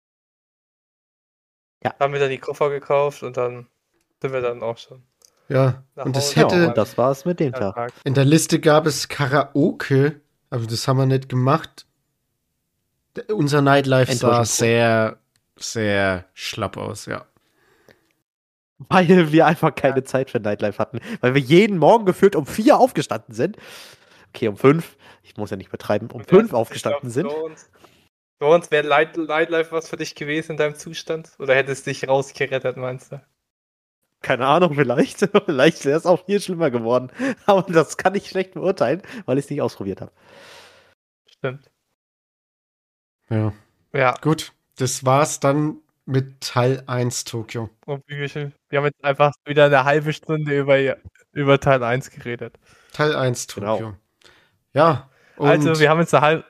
Ja. Haben wir dann die Koffer gekauft und dann sind wir dann auch schon. Ja, Nach und es Hause. Ja, hätte, und das war's mit dem Tag. Tag. in der Liste gab es Karaoke, aber das haben wir nicht gemacht. D- Unser Nightlife sah Enttäuschend. sehr, sehr schlapp aus, ja. Weil wir einfach keine Zeit für Nightlife hatten. Weil wir jeden Morgen gefühlt um vier aufgestanden sind. Okay, um fünf. Ich muss ja nicht betreiben. Um Und fünf erstens, aufgestanden ich sind. glaub, Für uns, für uns wäre Light, Nightlife was für dich gewesen in deinem Zustand? Oder hättest du dich rausgerettet, meinst du? Keine Ahnung, vielleicht. Vielleicht wäre es auch viel schlimmer geworden. Aber das kann ich schlecht beurteilen, weil ich es nicht ausprobiert habe. Stimmt. Ja. Ja, Gut, das war's dann mit Teil eins Tokio. und wie wir wir haben jetzt einfach wieder eine halbe Stunde über, über Teil eins geredet. Teil eins Genau. Tokio. Ja. Und Also, wir haben jetzt eine halbe.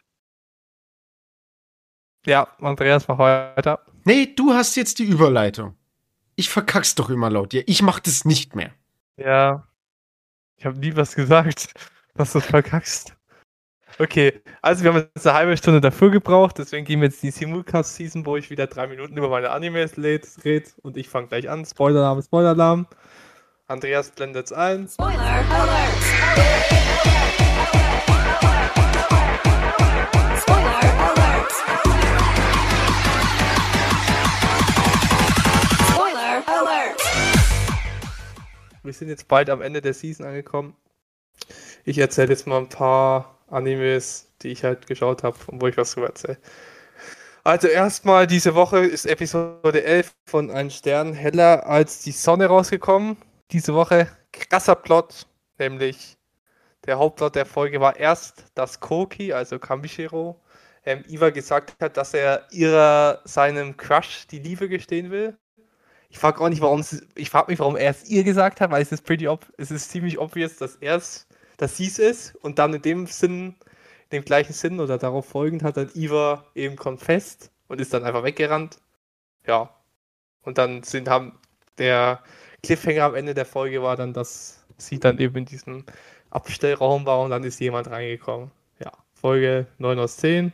Ja, Andreas, mach weiter. nee, du hast jetzt die Überleitung. Ich verkack's doch immer laut dir. Ich mach das nicht mehr. Ja. Ich habe nie was gesagt, dass du es verkackst. Okay, also wir haben jetzt eine halbe Stunde dafür gebraucht, deswegen gehen wir jetzt die Simulcast-Season, wo ich wieder drei Minuten über meine Animes rede und ich fange gleich an. Spoiler-Alarm, Spoiler-Alarm. Andreas blendet es ein. Spoiler alert! Spoiler alert! Spoiler alert! Wir sind jetzt bald am Ende der Season angekommen. Ich erzähle jetzt mal ein paar Animes, die ich halt geschaut habe und wo ich was drüber erzähle. Also erstmal diese Woche ist Episode elf von Ein Stern heller als die Sonne rausgekommen. Diese Woche krasser Plot, nämlich der Hauptplot der Folge war erst, dass Koki, also Kamishiro, ähm, Iwa gesagt hat, dass er ihrer seinem Crush die Liebe gestehen will. Ich frage auch nicht, warum es, ich frage mich, warum er es ihr gesagt hat, weil es ist pretty ob, es ist ziemlich obvious, dass er es, dass sie es ist und dann in dem Sinn, in dem gleichen Sinn oder darauf folgend hat dann Iwa eben confessed und ist dann einfach weggerannt. Ja. Und dann sind haben der Cliffhanger am Ende der Folge war dann, dass sie dann eben in diesem Abstellraum war und dann ist jemand reingekommen. Ja, Folge neun aus zehn.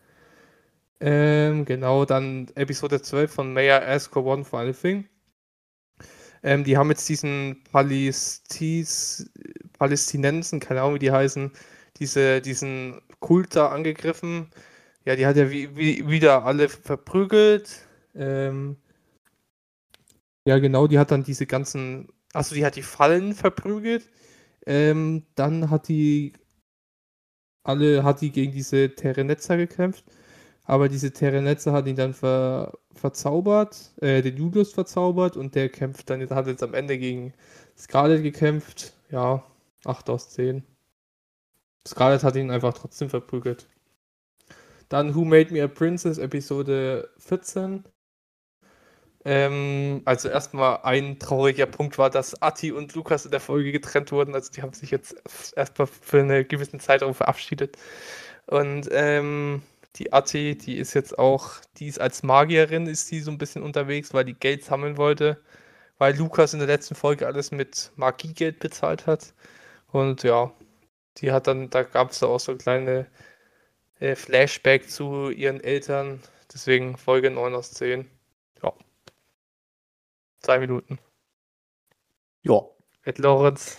Ähm, genau, dann Episode zwölf von Mayor Ask for One Final Thing. Ähm, die haben jetzt diesen Palästis, Palästinensen, keine Ahnung wie die heißen, diese, diesen Kult da angegriffen. Ja, die hat ja wie, wie, wieder alle verprügelt. Ähm, ja, genau, die hat dann diese ganzen, also die hat die Fallen verprügelt. Ähm, dann hat die alle, hat die gegen diese Terenetzer gekämpft. Aber diese Terenetzer hat ihn dann ver, verzaubert, äh, den Julius verzaubert und der kämpft dann, hat jetzt am Ende gegen Scarlet gekämpft. Ja, acht aus zehn. Scarlet hat ihn einfach trotzdem verprügelt. Dann Who Made Me a Princess, Episode vierzehn. Ähm, also erstmal ein trauriger Punkt war, dass Atti und Lukas in der Folge getrennt wurden. Also die haben sich jetzt erstmal für einen gewissen Zeitraum verabschiedet. Und ähm, die Atti, die ist jetzt auch, die ist als Magierin, ist die so ein bisschen unterwegs, weil die Geld sammeln wollte, weil Lukas in der letzten Folge alles mit Magiegeld bezahlt hat. Und ja, die hat dann, da gab es da auch so kleine äh, Flashback zu ihren Eltern. Deswegen Folge neun aus zehn. Ja. Zwei Minuten. Ja. Ed Lorenz.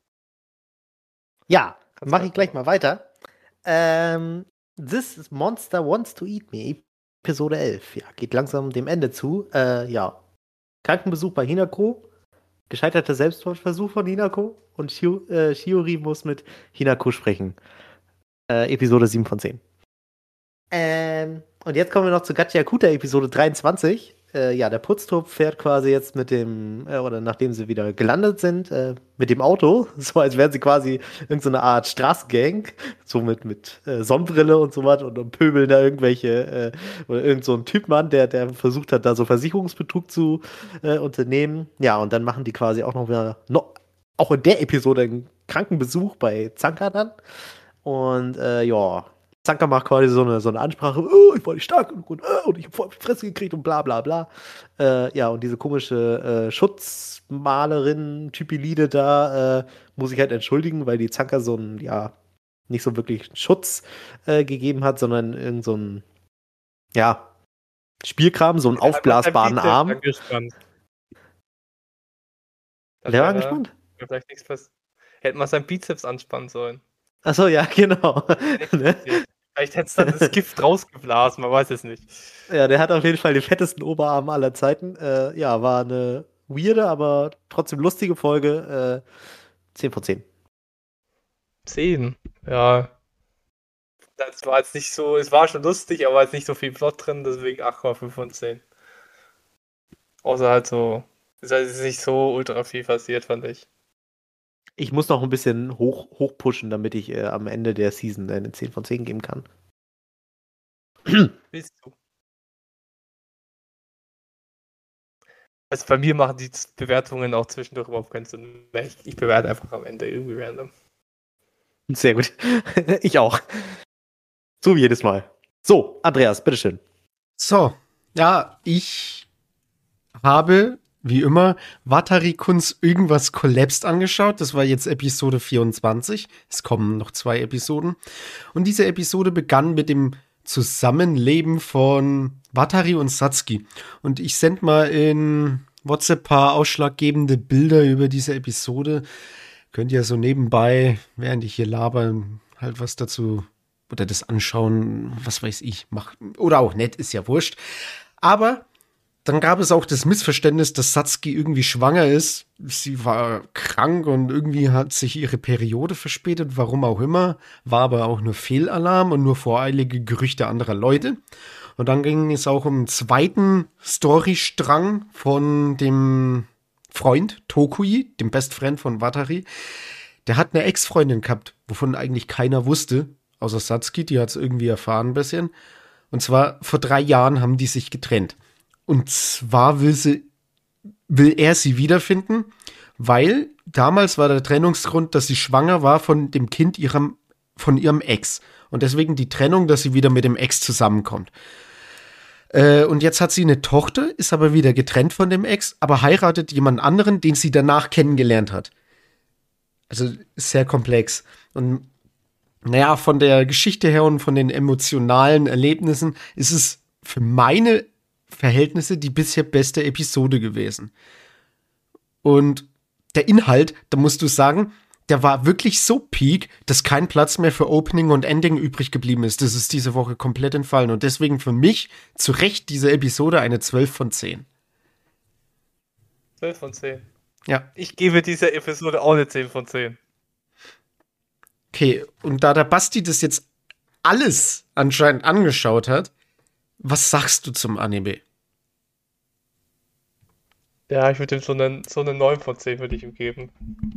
Ja, Kannst mache ich gleich weitermachen. mal weiter. Ähm, This Monster Wants to Eat Me, Episode elf. Ja, geht langsam dem Ende zu. Äh, ja. Krankenbesuch bei Hinako. Gescheiterter Selbstmordversuch von Hinako. Und Shio, äh, Shiori muss mit Hinako sprechen. Äh, Episode sieben von zehn. Ähm, und jetzt kommen wir noch zu Gachiakuta, Episode dreiundzwanzig. Äh, ja, der Putztrupp fährt quasi jetzt mit dem, äh, oder nachdem sie wieder gelandet sind, äh, mit dem Auto, so als wären sie quasi irgendeine so Art Straßengang, so mit, mit äh, Sonnenbrille und so was und dann pöbeln da irgendwelche, äh, oder irgend so ein Typ Mann, der, der versucht hat, da so Versicherungsbetrug zu äh, unternehmen. Ja, und dann machen die quasi auch noch wieder, noch, auch in der Episode einen Krankenbesuch bei Zanka dann. Und äh, ja, Zanka macht quasi so eine, so eine Ansprache, oh, ich war nicht stark genug und, oh, und ich hab voll auf die Fresse gekriegt und bla bla bla. Äh, ja, und diese komische äh, Schutzmalerin, Typilide da, äh, muss ich halt entschuldigen, weil die Zanka so einen, ja, nicht so wirklich Schutz äh, gegeben hat, sondern irgend so ein, ja, Spielkram, so einen aufblasbaren Arm. Angespannt. Das Der war wäre- angespannt? wäre vielleicht nichts pass- Hätte man seinen Bizeps anspannen sollen. Achso, ja, genau. Ne? Vielleicht hätte es dann das Gift rausgeblasen, man weiß es nicht. Ja, der hat auf jeden Fall den fettesten Oberarm aller Zeiten. Äh, ja, war eine weirde, aber trotzdem lustige Folge. Äh, zehn von zehn. zehn. Ja. Das war jetzt nicht so, es war schon lustig, aber jetzt nicht so viel Plot drin, deswegen acht Komma fünf von zehn. Außer halt so, es ist nicht so ultra viel passiert, fand ich. Ich muss noch ein bisschen hoch, hoch pushen, damit ich äh, am Ende der Season eine zehn von zehn geben kann. Willst du? Also bei mir machen die Bewertungen auch zwischendurch überhaupt keinen Sinn mehr. Ich, ich bewerte einfach am Ende irgendwie random. Sehr gut. Ich auch. So wie jedes Mal. So, Andreas, bitteschön. So, ja, ich habe, wie immer, Watari-Kuns irgendwas Collapsed angeschaut. Das war jetzt Episode vierundzwanzig. Es kommen noch zwei Episoden. Und diese Episode begann mit dem Zusammenleben von Watari und Satsuki. Und ich sende mal in WhatsApp ein paar ausschlaggebende Bilder über diese Episode. Könnt ihr so nebenbei, während ich hier laber, halt was dazu oder das anschauen, was weiß ich, mach, oder auch nicht, ist ja wurscht. Aber dann gab es auch das Missverständnis, dass Satsuki irgendwie schwanger ist. Sie war krank und irgendwie hat sich ihre Periode verspätet, warum auch immer. War aber auch nur Fehlalarm und nur voreilige Gerüchte anderer Leute. Und dann ging es auch um einen zweiten Storystrang von dem Freund Tokui, dem Best Friend von Watari. Der hat eine Ex-Freundin gehabt, wovon eigentlich keiner wusste, außer Satsuki, die hat es irgendwie erfahren ein bisschen. Und zwar vor drei Jahren haben die sich getrennt. Und zwar will sie, will er sie wiederfinden, weil damals war der Trennungsgrund, dass sie schwanger war von dem Kind ihrem, von ihrem Ex. Und deswegen die Trennung, dass sie wieder mit dem Ex zusammenkommt. Äh, und jetzt hat sie eine Tochter, ist aber wieder getrennt von dem Ex, aber heiratet jemand anderen, den sie danach kennengelernt hat. Also sehr komplex. Und naja, von der Geschichte her und von den emotionalen Erlebnissen ist es für meine Verhältnisse die bisher beste Episode gewesen. Und der Inhalt, da musst du sagen, der war wirklich so peak, dass kein Platz mehr für Opening und Ending übrig geblieben ist. Das ist diese Woche komplett entfallen. Und deswegen für mich zu Recht diese Episode eine zwölf von zehn. zwölf von zehn. Ja. Ich gebe dieser Episode auch eine zehn von zehn. Okay, und da der Basti das jetzt alles anscheinend angeschaut hat, was sagst du zum Anime? Ja, ich würde ihm so eine, so eine neun von zehn würde ich ihm geben.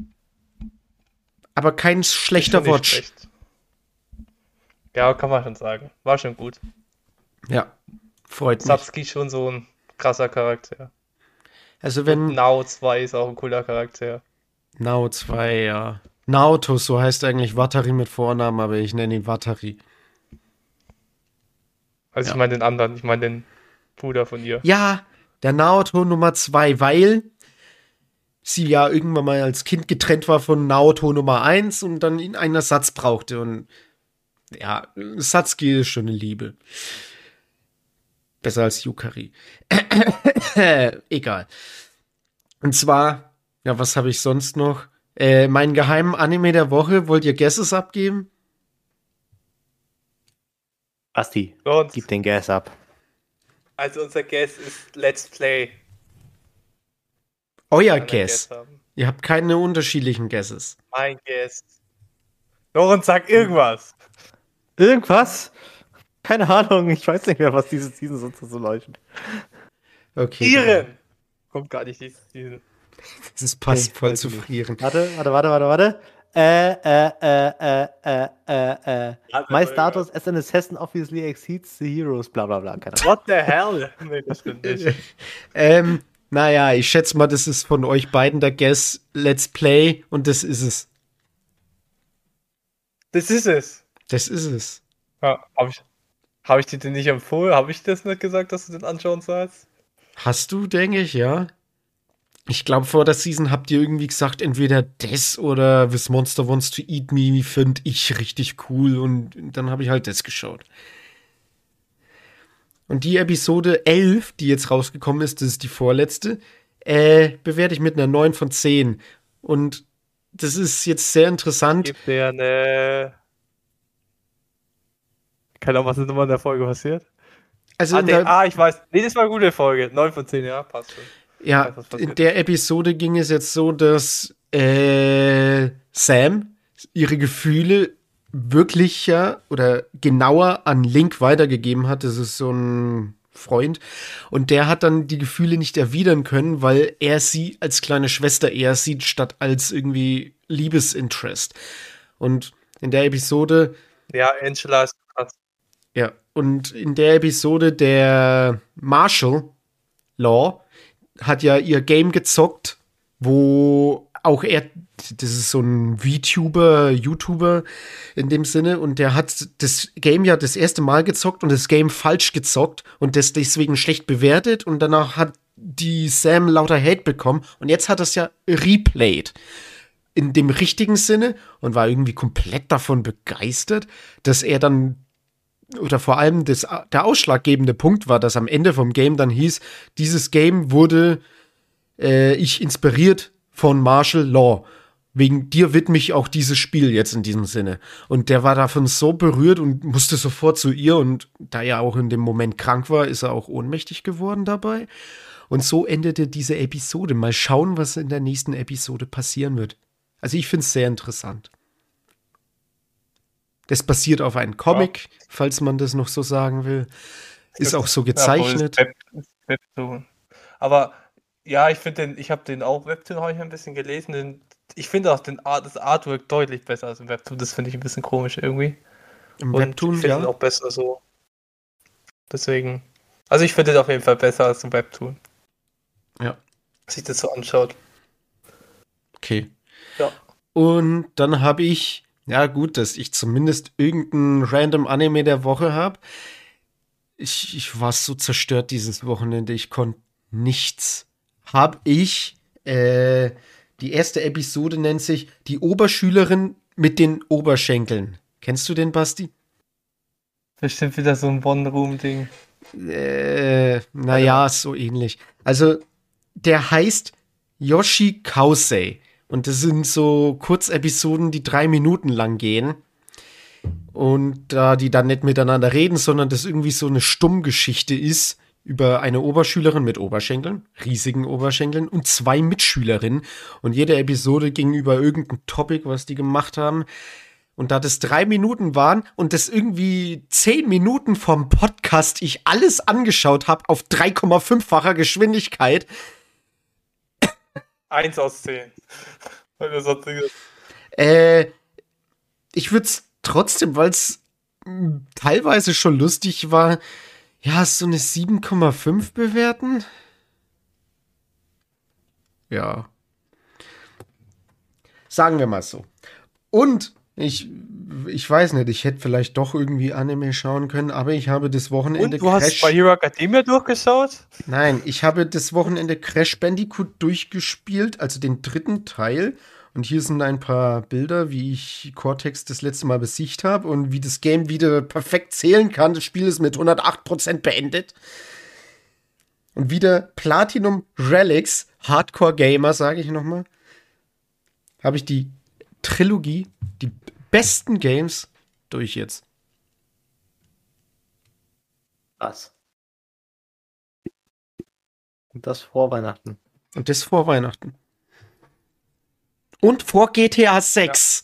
Aber kein schlechter Ist schon nicht Watch. schlecht. Ja, kann man schon sagen. War schon gut. Ja, freut mich. Satsuki schon so ein krasser Charakter. Also Und wenn Nao zwei ist auch ein cooler Charakter. Nao zwei, ja. Naoto, so heißt eigentlich Watari mit Vornamen, aber ich nenne ihn Watari. Also Ja. ich meine den anderen, ich meine den Bruder von ihr. Ja, der Naoto Nummer zwei, weil sie ja irgendwann mal als Kind getrennt war von Naoto Nummer eins und dann ihn einen Ersatz brauchte. Und ja, Satsuki ist schon eine Liebe. Besser als Yukari. Egal. Und zwar, ja, was habe ich sonst noch? Äh, meinen geheimen Anime der Woche, wollt ihr Guesses abgeben? Basti, Und gib den Gas ab. also unser Guess ist Let's Play. Euer Einen Guess. Guess haben. Ihr habt keine unterschiedlichen Guesses. Mein Guess. Lorenz, sag irgendwas. Irgendwas? Keine Ahnung, ich weiß nicht mehr, was diese Season sonst so läuft. Okay. Iren. Kommt gar nicht dieses Season. Das ist passt Nee, voll weiß zu ich nicht. frieren. Warte, warte, warte, warte, warte. Äh, äh, äh, äh, äh, äh, äh. Warte, My warte, status as an assassin obviously exceeds the heroes, bla bla bla. Keine Ahnung. What the hell? Nee, das stimmt nicht. Ähm, naja, ich schätze mal, das ist von euch beiden der Guess Let's Play und das ist es. Das ist es. Das ist es. Ja, habe ich, hab ich dir den nicht empfohlen? Habe ich das nicht gesagt, dass du den anschauen sollst? Hast du, denke ich, ja. Ich glaube, vor der Season habt ihr irgendwie gesagt, entweder das oder This Monster Wants to Eat Me finde ich richtig cool und dann habe ich halt das geschaut. Und die Episode elf, die jetzt rausgekommen ist, das ist die vorletzte, äh, bewerte ich mit einer neun von zehn. Und das ist jetzt sehr interessant. Gibt der eine. Keine Ahnung, was ist nochmal in der Folge passiert? Also Ah, in der, der, ah, ich weiß. Nee, das war eine gute Folge. neun von zehn, ja, passt schon. Ja, was in passiert der Episode ging es jetzt so, dass äh, Sam ihre Gefühle wirklicher oder genauer an Link weitergegeben hat. Das ist so ein Freund. Und der hat dann die Gefühle nicht erwidern können, weil er sie als kleine Schwester eher sieht, statt als irgendwie Liebesinterest. Und in der Episode, Ja, Angela ist krass. ja, und in der Episode der Marshall Law hat ja ihr Game gezockt, wo auch er, das ist so ein VTuber, YouTuber in dem Sinne, und der hat das Game ja das erste Mal gezockt und das Game falsch gezockt und das deswegen schlecht bewertet, und danach hat die Sam lauter Hate bekommen und jetzt hat er es ja replayed in dem richtigen Sinne und war irgendwie komplett davon begeistert, dass er dann, oder vor allem das, der ausschlaggebende Punkt war, dass am Ende vom Game dann hieß, dieses Game wurde äh, ich inspiriert von Martial Law. Wegen dir widme ich auch dieses Spiel jetzt in diesem Sinne. Und der war davon so berührt und musste sofort zu ihr, und da er auch in dem Moment krank war, ist er auch ohnmächtig geworden dabei. Und so endete diese Episode. Mal schauen, was in der nächsten Episode passieren wird. Also ich finde es sehr interessant. Das basiert auf einem Comic, ja, falls man das noch so sagen will. Ist auch so gezeichnet. Ja, Web, Webtoon. Aber ja, ich finde den, ich habe den auch Webtoon habe ich ein bisschen gelesen. Den, ich finde auch den Art, das Artwork deutlich besser als im Webtoon. Das finde ich ein bisschen komisch irgendwie. Im Und Webtoon, ich finde ja. ihn auch besser so. Deswegen. Also ich finde den auf jeden Fall besser als im Webtoon. Ja. Sich das so anschaut. Okay. Ja. Und dann habe ich, ja gut, dass ich zumindest irgendein random Anime der Woche habe. Ich, ich war so zerstört dieses Wochenende, ich konnte nichts. Habe ich, äh, die erste Episode nennt sich Die Oberschülerin mit den Oberschenkeln. Kennst du den, Basti? Bestimmt wieder so ein One-Room-Ding. Äh, naja, so ähnlich. Also, der heißt Yoshi Kausei. Und das sind so Kurzepisoden, die drei Minuten lang gehen. Und da die dann nicht miteinander reden, sondern das irgendwie so eine Stummgeschichte ist über eine Oberschülerin mit Oberschenkeln, riesigen Oberschenkeln, und zwei Mitschülerinnen. Und jede Episode ging über irgendein Topic, was die gemacht haben. Und da das drei Minuten waren und das irgendwie zehn Minuten vom Podcast ich alles angeschaut habe auf drei Komma fünffacher Geschwindigkeit. Eins aus zehn. Weil wir sonst nicht- Äh, ich würde es trotzdem, weil es teilweise schon lustig war, ja, so eine sieben Komma fünf bewerten. Ja. Sagen wir mal so. Und ich, ich weiß nicht, ich hätte vielleicht doch irgendwie Anime schauen können, aber ich habe das Wochenende Und du hast Crash. bei Hero Academia durchgeschaut? Nein, ich habe das Wochenende Crash Bandicoot durchgespielt, also den dritten Teil. Und hier sind ein paar Bilder, wie ich Cortex das letzte Mal besiegt habe und wie das Game wieder perfekt zählen kann. Das Spiel ist mit hundertacht Prozent beendet. Und wieder Platinum Relics, Hardcore Gamer, sage ich nochmal, habe ich die Trilogie, die besten Games durch jetzt. Was? Und das vor Weihnachten. Und das vor Weihnachten. Und vor G T A sechs.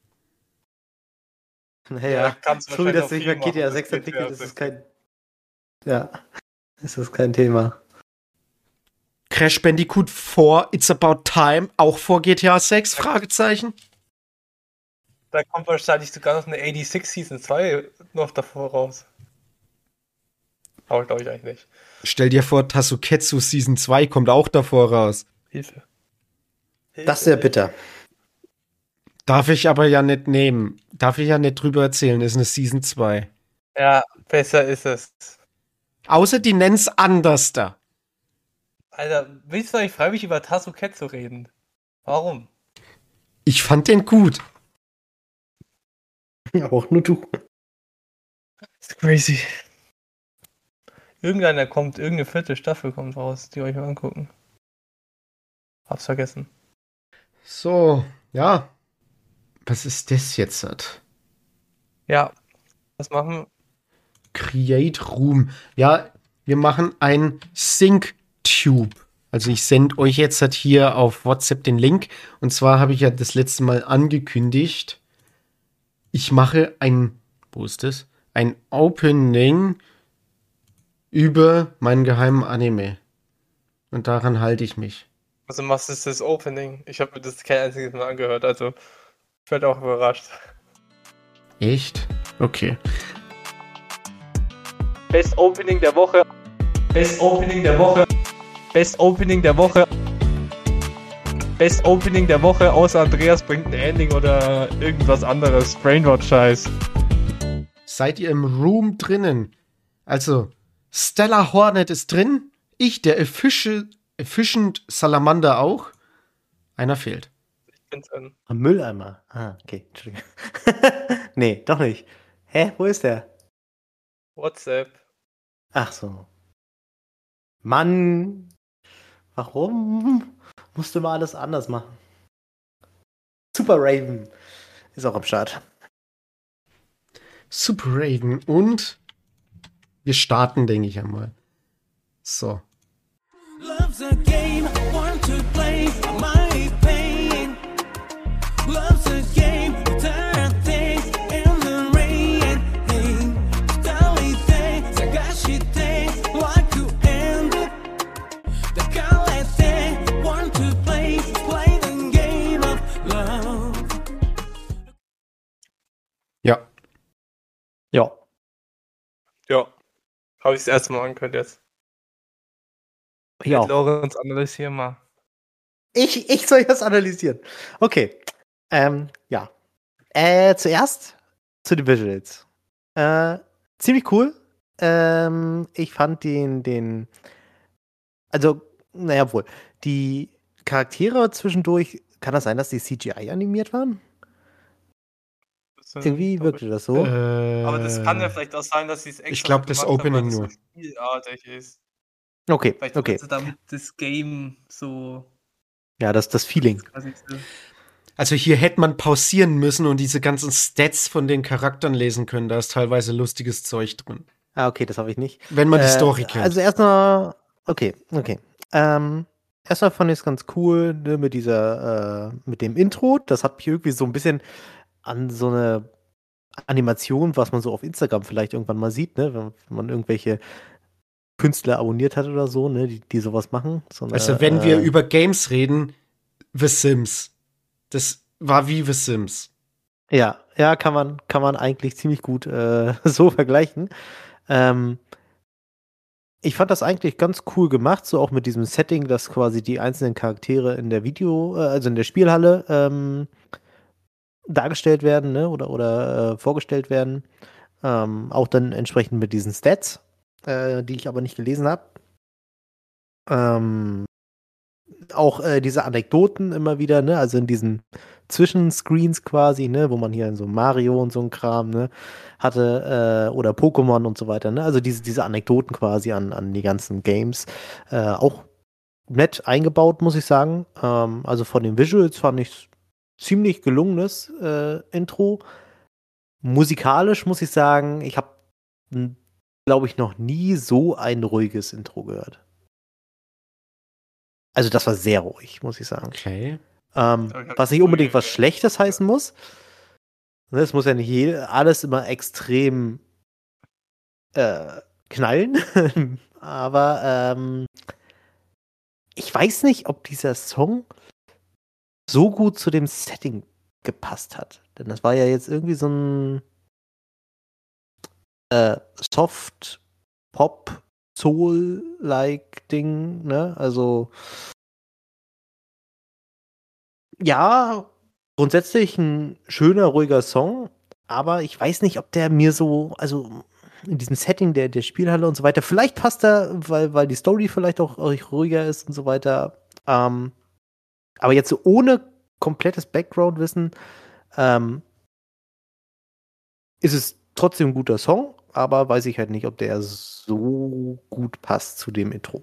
Naja, kannst du so wie das wahrscheinlich sich auch bei viel G T A machen, sechs das entwickelt, G T A ist es sechs. kein. Ja, ist das kein Thema. Crash Bandicoot vor It's About Time, auch vor G T A sechs? Fragezeichen. Da kommt wahrscheinlich sogar noch eine sechsundachtzig Season zwei noch davor raus. Aber glaube ich eigentlich nicht. Stell dir vor, Tasuketsu Season zwei kommt auch davor raus. Hilfe. Das ist sehr bitter. Darf ich aber ja nicht nehmen. Darf ich ja nicht drüber erzählen, ist eine Season zwei. Ja, besser ist es. Außer die nennen's anders da. Alter, willst du eigentlich freiwillig über Tasuketsu reden? Warum? Ich fand den gut. Auch nur du. Das ist crazy. Irgendeiner kommt, irgendeine vierte Staffel kommt raus, die euch mal angucken. Hab's vergessen. So, ja. Was ist das jetzt? Ja, was machen? Create Room. Ja, wir machen ein Sync-Tube. Also ich sende euch jetzt halt hier auf WhatsApp den Link. Und zwar habe ich ja das letzte Mal angekündigt, ich mache ein, wo ist das? Ein Opening über meinen geheimen Anime. Und daran halte ich mich. Also machst du das Opening? Ich habe mir das kein einziges Mal angehört, also ich werde auch überrascht. Echt? Okay. Best Opening der Woche. Best Opening der Woche. Best Opening der Woche. Best Opening der Woche, außer Andreas bringt ein Ending oder irgendwas anderes. Brainrot-Scheiß. Seid ihr im Room drinnen? Also, Stella Hornet ist drin. Ich, der Effici- Efficient Salamander auch. Einer fehlt. Ich bin drin. Am Mülleimer. Ah, okay, Entschuldigung. Nee, doch nicht. Hä, wo ist der? WhatsApp. Ach so. Mann, warum musst du mal alles anders machen? Super Raven ist auch am Start. Super Raven. Und wir starten, denke ich einmal. So. Love's a game, I want to play my pain. Love's a game, turn things in the rain. Hey, Stally day, Sagashi day, like to end it. The Kale day, want to play, play the game of love. Ja. Ja. Ja. Habe ich das erste Mal angehört jetzt. Ja. Mit Lorenz, analysier mal. Ich, ich soll das analysieren. Okay. Ähm, ja. Äh, zuerst zu den Visuals. Äh, ziemlich cool. Ähm, ich fand den, den, also, naja, wohl, die Charaktere zwischendurch, kann das sein, dass die C G I animiert waren? Das sind- Irgendwie wirkte das so. Äh, Aber das kann ja vielleicht auch sein, dass sie es extra ich glaub, so das gemacht haben, weil Opening das so nur. spielartig ist. Okay, Vielleicht okay. okay. damit das Game so Ja, das, das Feeling. quasi so. Also hier hätte man pausieren müssen und diese ganzen Stats von den Charakteren lesen können. Da ist teilweise lustiges Zeug drin. Ah, okay, das habe ich nicht. Wenn man die Äh, Story kennt. Also erstmal, okay, okay. Ähm, erstmal fand ich es ganz cool, ne, mit dieser, äh, mit dem Intro. Das hat mich irgendwie so ein bisschen an so eine Animation, was man so auf Instagram vielleicht irgendwann mal sieht, ne, wenn man irgendwelche Künstler abonniert hat oder so, ne, die, die sowas machen. So eine, Also wenn wir äh, über Games reden, The Sims. Das war wie The Sims. Ja, ja, kann man, kann man eigentlich ziemlich gut äh, so vergleichen. Ähm, ich fand das eigentlich ganz cool gemacht, so auch mit diesem Setting, dass quasi die einzelnen Charaktere in der Video, äh, also in der Spielhalle ähm, dargestellt werden, ne, oder, oder äh, vorgestellt werden. Ähm, auch dann entsprechend mit diesen Stats, äh, die ich aber nicht gelesen habe. Ähm, auch äh, diese Anekdoten immer wieder, ne, also in diesen Zwischenscreens quasi, ne, wo man hier in so Mario und so ein Kram, ne, hatte, äh, oder Pokémon und so weiter, ne, also diese, diese Anekdoten quasi an, an die ganzen Games, äh, auch nett eingebaut, muss ich sagen. Ähm, also von den Visuals fand ich ziemlich gelungenes äh, Intro. Musikalisch muss ich sagen, ich habe, glaube ich, noch nie so ein ruhiges Intro gehört. Also das war sehr ruhig, muss ich sagen. Okay. Ähm, Ja, ich hab was das nicht unbedingt was ruhige- Schlechtes heißen muss. Ne, es muss ja nicht je- alles immer extrem äh, knallen. Aber ähm, ich weiß nicht, ob dieser Song so gut zu dem Setting gepasst hat. Denn das war ja jetzt irgendwie so ein äh, Soft Pop Soul-like Ding, ne? Also ja, grundsätzlich ein schöner, ruhiger Song, aber ich weiß nicht, ob der mir so, also in diesem Setting der, der Spielhalle und so weiter, vielleicht passt er, weil, weil die Story vielleicht auch ruhiger ist und so weiter. Ähm, aber jetzt so ohne komplettes Background-Wissen ähm, ist es trotzdem ein guter Song, aber weiß ich halt nicht, ob der so gut passt zu dem Intro.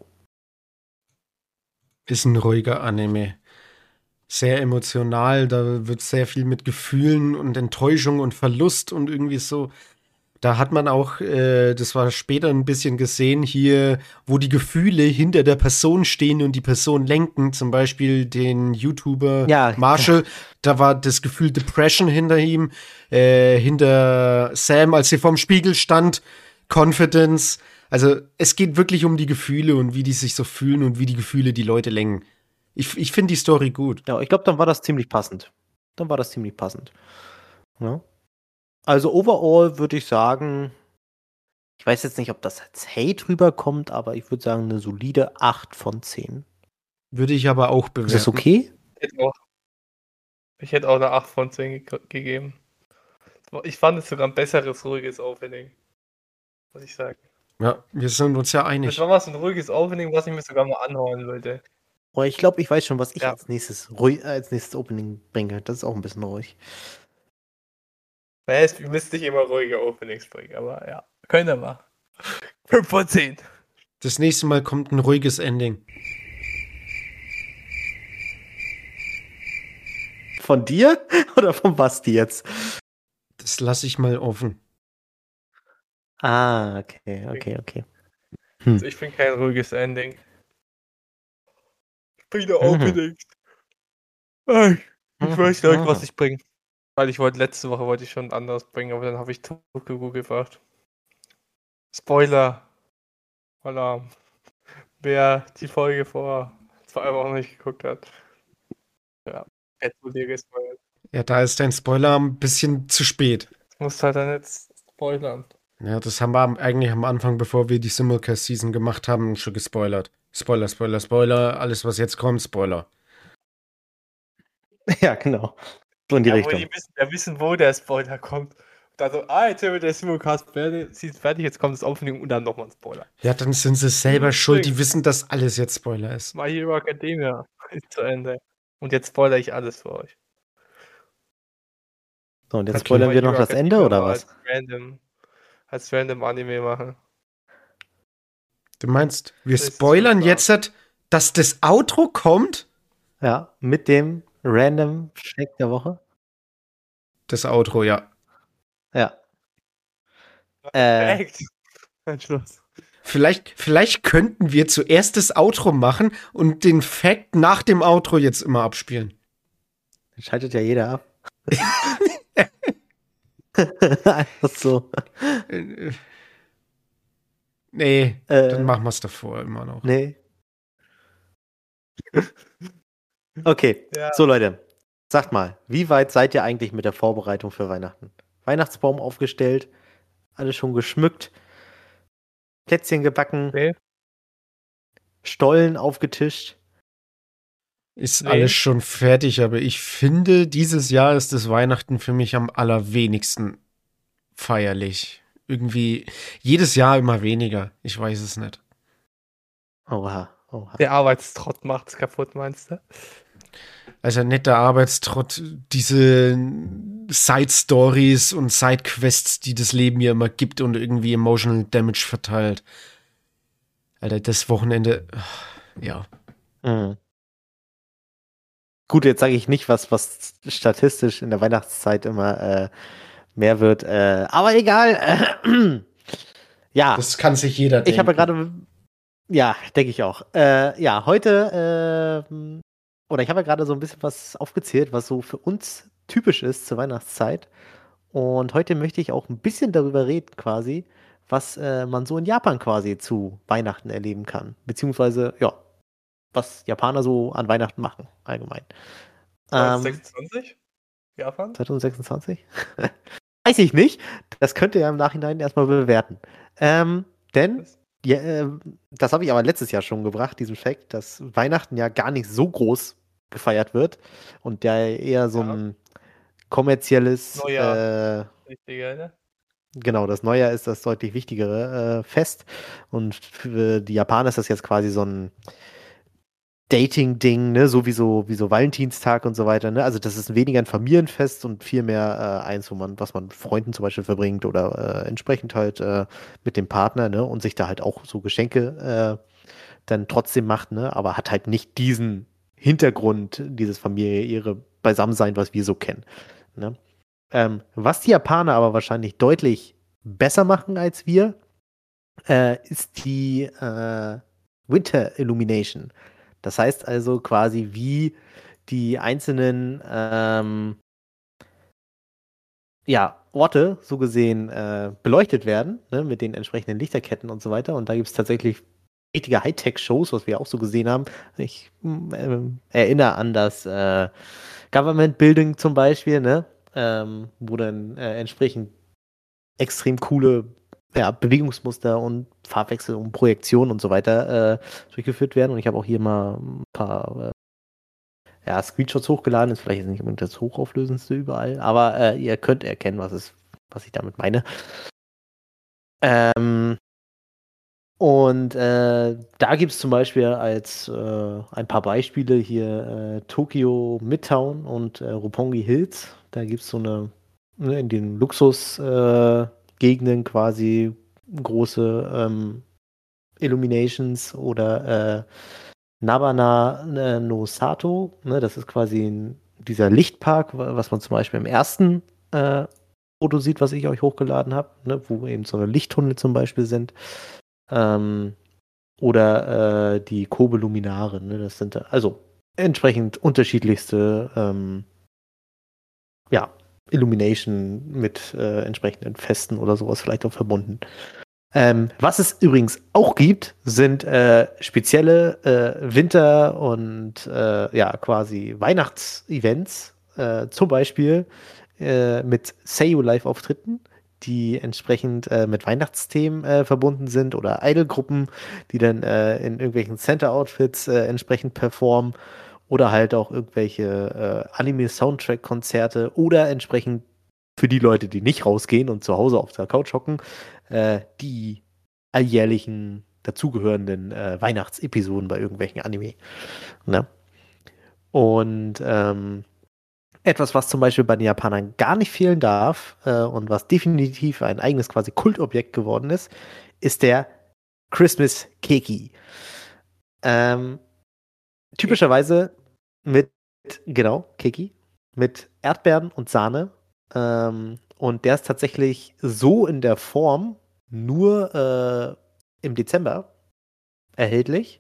Ist ein ruhiger Anime. Sehr emotional, da wird sehr viel mit Gefühlen und Enttäuschung und Verlust und irgendwie so. Da hat man auch, äh, das war später ein bisschen gesehen, hier, wo die Gefühle hinter der Person stehen und die Person lenken. Zum Beispiel den YouTuber Ja, Marshall. Da war das Gefühl Depression hinter ihm. Äh, hinter Sam, als sie vorm Spiegel stand, Confidence. Also es geht wirklich um die Gefühle und wie die sich so fühlen und wie die Gefühle die Leute lenken. Ich, ich finde die Story gut. Ja, ich glaube, dann war das ziemlich passend. Dann war das ziemlich passend. Ja. Also overall würde ich sagen, ich weiß jetzt nicht, ob das als Hate rüberkommt, aber ich würde sagen, eine solide acht von zehn. Würde ich aber auch Ist bewerten. das okay? Ich hätte auch, ich hätte auch eine acht von zehn ge gegeben. Ich fand es sogar ein besseres, ruhiges Opening. Muss ich sagen. Ja, wir sind uns ja Das einig. war mal so ein ruhiges Opening, was ich mir sogar mal anhören wollte. Oh, ich glaube, ich weiß schon, was ich Ja. als nächstes ruhig, äh, als nächstes Opening bringe. Das ist auch ein bisschen ruhig. Naja, es- ihr müsst nicht immer ruhige Openings bringen, aber ja. Könnt ihr mal. fünf von zehn. Das nächste Mal kommt ein ruhiges Ending. Von dir oder von Basti jetzt? Das lasse ich mal offen. Ah, okay, okay, okay. Also ich bin kein ruhiges Ending. Ich bringe Mhm. Openings. Ich, ich weiß gar nicht, was ich bringe. Weil ich wollte, letzte Woche wollte ich schon anderes bringen, aber dann habe ich Tokyo gefragt. Spoiler. Alarm. Wer die Folge vor zwei Wochen nicht geguckt hat. Ja, hätte wohl dir gespoilert. Ja, da ist dein Spoiler ein bisschen zu spät. Du musst halt dann jetzt spoilern. Ja, das haben wir am- eigentlich am Anfang, bevor wir die Simulcast-Season gemacht haben, schon gespoilert. Spoiler, Spoiler, Spoiler. Alles, was jetzt kommt, Spoiler. Ja, genau. So in die Ja, wo Richtung. die wissen, ja, wissen, wo der Spoiler kommt. Und dann so, ah, jetzt wird der Simulcast fertig, sie ist fertig, jetzt kommt das Opening und dann nochmal ein Spoiler. Ja, dann sind sie selber Hm, schuld. Die deswegen. wissen, dass alles jetzt Spoiler ist. My Hero Academia ist zu Ende. Und jetzt spoilere ich alles für euch. So, und jetzt Okay. spoilern My wir noch Hero das Ende Academia oder mal was? Als random, als random Anime machen. Du meinst, wir Das ist spoilern super. jetzt, dass das Outro kommt? Ja, mit dem Random Fact der Woche. Das Outro, ja. Ja. Äh, Perfekt. Ein Schluss. Vielleicht, vielleicht könnten wir zuerst das Outro machen und den Fact nach dem Outro jetzt immer abspielen. dann schaltet ja jeder ab. Einfach so. Äh, Nee, Äh, dann machen wir es davor immer noch. Nee. Okay, Ja. so Leute, sagt mal, wie weit seid ihr eigentlich mit der Vorbereitung für Weihnachten? Weihnachtsbaum aufgestellt, alles schon geschmückt, Plätzchen gebacken, Nee. Stollen aufgetischt. Ist Nee. alles schon fertig, aber ich finde, dieses Jahr ist das Weihnachten für mich am allerwenigsten feierlich. Irgendwie jedes Jahr immer weniger. Ich weiß es nicht. Oha, oha. Der Arbeitstrott macht's kaputt, meinst du? Also netter Arbeitstrott, diese Side-Stories und Side-Quests, die das Leben mir immer gibt und irgendwie Emotional Damage verteilt. Alter, das Wochenende, ja. Mhm. Gut, jetzt sage ich nicht, was, was statistisch in der Weihnachtszeit immer äh, mehr wird, äh, aber egal. Äh, ja, Das kann sich jeder denken. ich habe ja gerade, ja, denke ich auch. Äh, ja, heute, äh, oder ich habe ja gerade so ein bisschen was aufgezählt, was so für uns typisch ist zur Weihnachtszeit. Und heute möchte ich auch ein bisschen darüber reden, quasi, was äh, man so in Japan quasi zu Weihnachten erleben kann. Beziehungsweise, ja, was Japaner so an Weihnachten machen, allgemein. Ähm, sechsundzwanzig? Japan? zwanzig sechsundzwanzig? Weiß ich nicht. Das könnt ihr ja im Nachhinein erstmal bewerten. Ähm, denn, Was? ja, äh, das habe ich aber letztes Jahr schon gebracht, diesen Fakt, dass Weihnachten ja gar nicht so groß gefeiert wird und der eher so Ja. ein kommerzielles, Neujahr. äh, Richtiger, ne? genau, das Neujahr ist das deutlich wichtigere äh, Fest und für die Japaner ist das jetzt quasi so ein Dating-Ding, ne, so wie so, wie so Valentinstag und so weiter, ne? Also das ist weniger ein Familienfest und viel mehr äh, eins, wo man, was man mit Freunden zum Beispiel verbringt oder äh, entsprechend halt äh, mit dem Partner, ne? Und sich da halt auch so Geschenke äh, dann trotzdem macht, ne? Aber hat halt nicht diesen Hintergrund, dieses Familie, ihre Beisammensein, was wir so kennen, ne? Ähm, was die Japaner aber wahrscheinlich deutlich besser machen als wir, äh, ist die äh, Winter Illumination. Das heißt also quasi, wie die einzelnen ähm, ja, Orte so gesehen äh, beleuchtet werden, ne, mit den entsprechenden Lichterketten und so weiter. Und da gibt es tatsächlich richtige Hightech-Shows, was wir auch so gesehen haben. Ich äh, erinnere an das äh, Government Building zum Beispiel, ne, ähm, wo dann äh, entsprechend extrem coole ja, Bewegungsmuster und Farbwechsel und Projektion und so weiter äh, durchgeführt werden. Und ich habe auch hier mal ein paar äh, ja, Screenshots hochgeladen. Ist vielleicht nicht unbedingt das hochauflösendste überall, aber äh, ihr könnt erkennen, was, es, was ich damit meine. Ähm, und äh, da gibt es zum Beispiel als äh, ein paar Beispiele hier äh, Tokyo Midtown und äh, Roppongi Hills. Da gibt es so eine, ne, in den Luxusgegenden äh, quasi große ähm, Illuminations oder äh, Nabana äh, no Sato, ne, das ist quasi ein, dieser Lichtpark, wa- was man zum Beispiel im ersten äh, Foto sieht, was ich euch hochgeladen habe, ne, wo eben so eine Lichttunnel zum Beispiel sind. Ähm, oder äh, die Kobe-Luminare, ne, das sind da- also entsprechend unterschiedlichste ähm, ja, Illumination mit äh, entsprechenden Festen oder sowas vielleicht auch verbunden. Ähm, was es übrigens auch gibt, sind äh, spezielle äh, Winter- und äh, ja, quasi Weihnachtsevents, äh, zum Beispiel äh, mit Seiyu Live-Auftritten, die entsprechend äh, mit Weihnachtsthemen äh, verbunden sind oder Idol-Gruppen, die dann äh, in irgendwelchen Center-Outfits äh, entsprechend performen oder halt auch irgendwelche äh, Anime-Soundtrack-Konzerte oder entsprechend für die Leute, die nicht rausgehen und zu Hause auf der Couch hocken, äh, die alljährlichen dazugehörenden äh, Weihnachtsepisoden bei irgendwelchen Anime. Ne? Und ähm, etwas, was zum Beispiel bei den Japanern gar nicht fehlen darf äh, und was definitiv ein eigenes quasi Kultobjekt geworden ist, ist der Christmas Keki. Ähm, typischerweise mit, genau, Keki, mit Erdbeeren und Sahne. Ähm, und der ist tatsächlich so in der Form nur äh, im Dezember erhältlich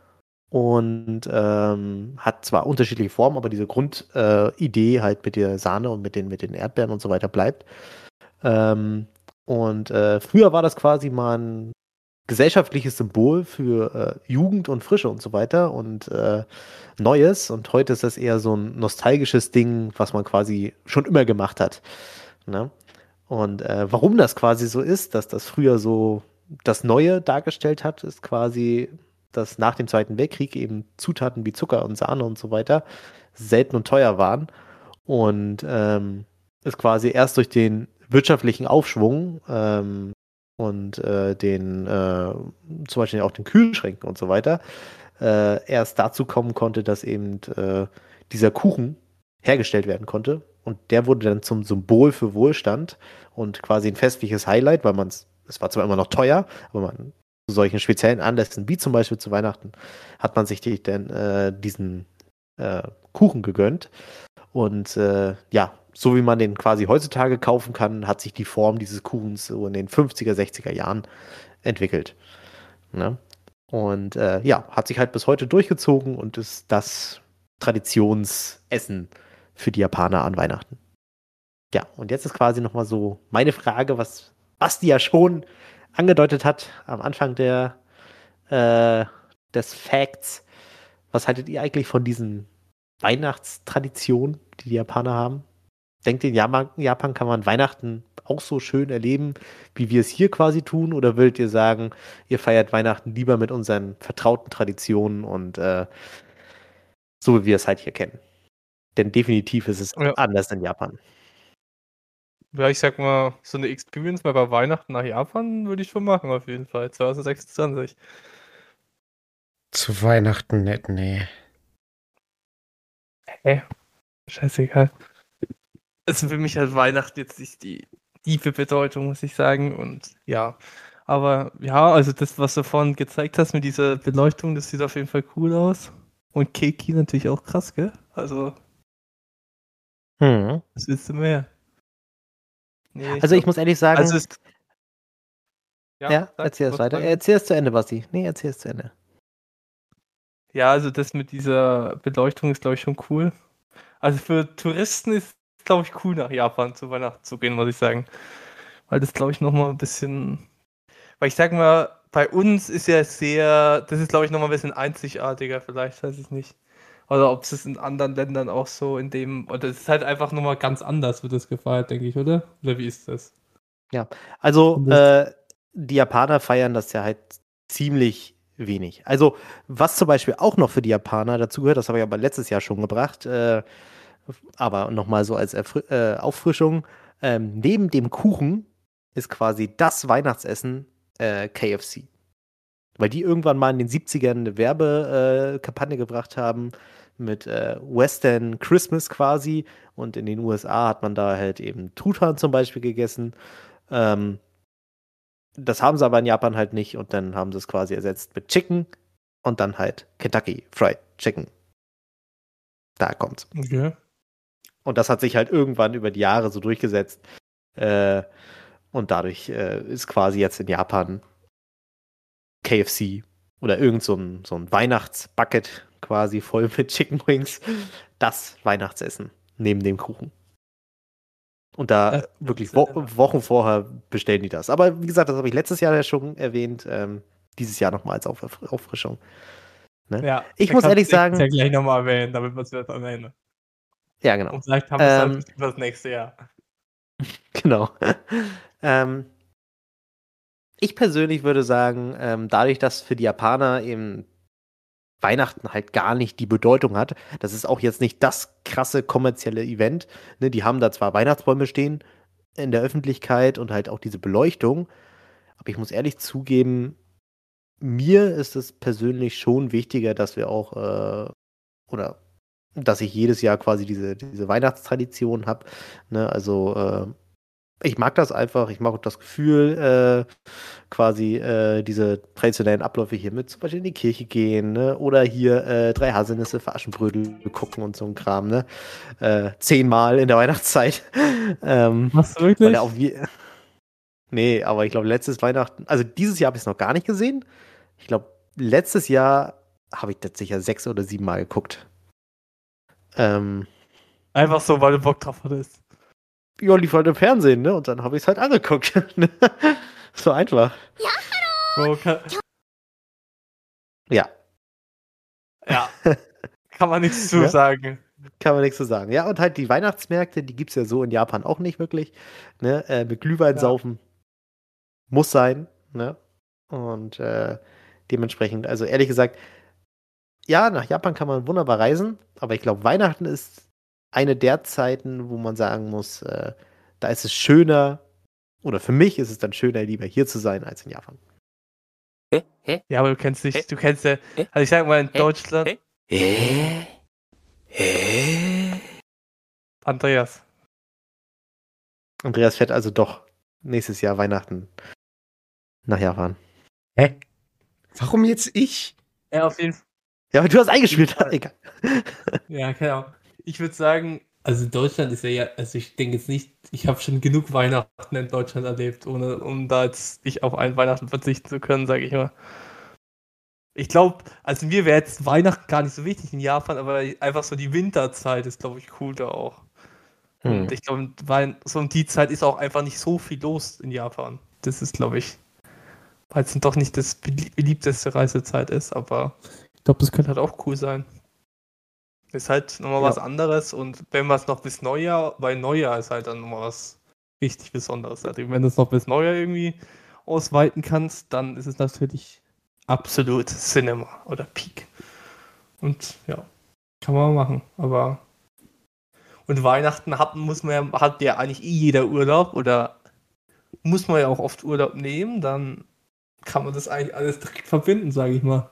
und ähm, hat zwar unterschiedliche Formen, aber diese Grundidee äh, Idee halt mit der Sahne und mit den, mit den Erdbeeren und so weiter bleibt. Ähm, und äh, früher war das quasi mal ein gesellschaftliches Symbol für äh, Jugend und Frische und so weiter und äh, Neues. Und heute ist das eher so ein nostalgisches Ding, was man quasi schon immer gemacht hat. Ne? Und äh, warum das quasi so ist, dass das früher so das Neue dargestellt hat, ist quasi, dass nach dem Zweiten Weltkrieg eben Zutaten wie Zucker und Sahne und so weiter selten und teuer waren. Und ähm, es quasi erst durch den wirtschaftlichen Aufschwung ähm, und äh, den äh, zum Beispiel auch den Kühlschränken und so weiter äh, erst dazu kommen konnte, dass eben äh, dieser Kuchen hergestellt werden konnte. Und der wurde dann zum Symbol für Wohlstand und quasi ein festliches Highlight, weil man es, es war zwar immer noch teuer, aber man zu solchen speziellen Anlässen, wie zum Beispiel zu Weihnachten, hat man sich die, dann äh, diesen äh, Kuchen gegönnt. Und äh, ja, so wie man den quasi heutzutage kaufen kann, hat sich die Form dieses Kuchens so in den fünfziger, sechziger Jahren entwickelt. Ne? Und äh, ja, hat sich halt bis heute durchgezogen und ist das Traditionsessen für die Japaner an Weihnachten. Ja, und jetzt ist quasi nochmal so meine Frage, was Basti ja schon angedeutet hat am Anfang der, äh, des Facts. Was haltet ihr eigentlich von diesen Weihnachtstraditionen, die die Japaner haben? Denkt ihr, in Japan, Japan kann man Weihnachten auch so schön erleben, wie wir es hier quasi tun? Oder würdet ihr sagen, ihr feiert Weihnachten lieber mit unseren vertrauten Traditionen und äh, so, wie wir es halt hier kennen? Denn definitiv ist es Ja. anders in Japan. Ja, ich sag mal, so eine Experience mal bei Weihnachten nach Japan würde ich schon machen, auf jeden Fall. zwanzig sechsundzwanzig. Zu Weihnachten nicht, nee. Hä? Scheißegal. Also für mich hat Weihnachten jetzt nicht die tiefe Bedeutung, muss ich sagen. Und ja, aber ja, also das, was du vorhin gezeigt hast mit dieser Beleuchtung, das sieht auf jeden Fall cool aus. Und Keki natürlich auch krass, gell? Also, Hm. was willst du mehr? Nee, Also ich glaub- muss ehrlich sagen, Also es, Ja, sag, erzähl es was weiter. sagen? Erzähl es zu Ende, Basti. Nee, erzähl es zu Ende. Ja, also das mit dieser Beleuchtung ist, glaube ich, schon cool. Also für Touristen ist es, glaube ich, cool, nach Japan zu Weihnachten zu gehen, muss ich sagen. Weil das, glaube ich, nochmal ein bisschen. Weil ich sag mal, bei uns ist ja sehr. Das ist, glaube ich, nochmal ein bisschen einzigartiger, vielleicht, weiß ich nicht. Oder ob es in anderen Ländern auch so in dem. Oder es ist halt einfach nochmal ganz anders, wird das gefeiert, denke ich, oder? Oder wie ist das? Also, Und das- äh, die Japaner feiern das ja halt ziemlich wenig. Also, was zum Beispiel auch noch für die Japaner dazu gehört, das habe ich aber letztes Jahr schon gebracht, äh, aber nochmal so als Erfri äh, Auffrischung, ähm, neben dem Kuchen ist quasi das Weihnachtsessen äh, K F C. Weil die irgendwann mal in den siebzigern eine Werbekampagne äh, Kampagne gebracht haben mit äh, Western Christmas quasi. Und in den U S A hat man da halt eben Truthahn zum Beispiel gegessen. Ähm, das haben sie aber in Japan halt nicht. Und dann haben sie es quasi ersetzt mit Chicken und dann halt Kentucky Fried Chicken. Da kommt's. Okay. Und das hat sich halt irgendwann über die Jahre so durchgesetzt. Äh, und dadurch äh, ist quasi jetzt in Japan K F C oder irgend so ein, so ein Weihnachtsbucket quasi voll mit Chicken Wings. Das Weihnachtsessen neben dem Kuchen. Und da Das wirklich ist wo ja- Wochen vorher bestellen die das. Aber wie gesagt, das habe ich letztes Jahr ja schon erwähnt. Ähm, dieses Jahr nochmal als Auf Auffrischung. Ne? Ja, Ich da muss kannst ehrlich du nächstes sagen, Jahr gleich nochmal erwähnen, damit wir es wieder dran erinnern. ja, genau. Und vielleicht haben wir es Ähm, halt für das nächste Jahr. Genau. ähm, ich persönlich würde sagen, ähm, dadurch, dass für die Japaner eben Weihnachten halt gar nicht die Bedeutung hat, das ist auch jetzt nicht das krasse kommerzielle Event. Ne? Die haben da zwar Weihnachtsbäume stehen in der Öffentlichkeit und halt auch diese Beleuchtung, aber ich muss ehrlich zugeben, mir ist es persönlich schon wichtiger, dass wir auch, äh, oder dass ich jedes Jahr quasi diese, diese Weihnachtstradition habe. Ne? Also, äh, ich mag das einfach, ich mag auch das Gefühl, äh, quasi äh, diese traditionellen Abläufe hier mit zum Beispiel in die Kirche gehen, ne? Oder hier äh, drei Haselnüsse für Aschenbrödel gucken und so ein Kram, ne? Äh, zehnmal in der Weihnachtszeit. ähm, Machst du weil wirklich? er auch wie. Nee, aber ich glaube, letztes Weihnachten, also dieses Jahr habe ich es noch gar nicht gesehen. Ich glaube, letztes Jahr habe ich das sicher sechs oder sieben Mal geguckt. Ähm, Einfach so, weil du Bock drauf hattest. ja, lief halt im Fernsehen, ne? Und dann habe ich es halt angeguckt. Ne? So einfach. Bro, kann, Ja, ja, kann man nichts zu Ja. sagen. kann man nichts zu sagen. Ja, und halt die Weihnachtsmärkte, die gibt es ja so in Japan auch nicht wirklich. Ne? Äh, mit Glühwein Ja. saufen muss sein. Ne? Und äh, dementsprechend, also ehrlich gesagt, ja, nach Japan kann man wunderbar reisen, aber ich glaube, Weihnachten ist eine der Zeiten, wo man sagen muss, äh, da ist es schöner, oder für mich ist es dann schöner, lieber hier zu sein als in Japan. Ja, aber du kennst dich, du kennst ja, also ich sag mal in Deutschland, Andreas, Andreas fährt also doch nächstes Jahr Weihnachten nach Japan. Hä? Warum jetzt ich? ja, auf jeden Fall, Ja, aber du hast eingespielt. Fall. Egal. ja, genau. Ich würde sagen, also Deutschland ist ja, ja, also ich denke jetzt nicht, ich habe schon genug Weihnachten in Deutschland erlebt, ohne, um da jetzt nicht auf einen Weihnachten verzichten zu können, sage ich mal. Ich glaube, also mir wäre jetzt Weihnachten gar nicht so wichtig in Japan, aber einfach so die Winterzeit ist, glaube ich, cool da auch. Hm. Und ich glaube, weil so um die Zeit ist auch einfach nicht so viel los in Japan. Das ist, glaube ich, weil es dann doch nicht das belie- beliebteste Reisezeit ist, aber ich glaube, das könnte halt auch cool sein. Ist halt nochmal Ja. was anderes und wenn man es noch bis Neujahr, weil Neujahr ist halt dann nochmal was richtig Besonderes. Also wenn du es noch bis Neujahr irgendwie ausweiten kannst, dann ist es natürlich absolut Cinema oder Peak. Und ja, kann man machen, aber und Weihnachten hat, muss man ja, hat ja eigentlich eh jeder Urlaub oder muss man ja auch oft Urlaub nehmen, dann kann man das eigentlich alles direkt verbinden, sage ich mal.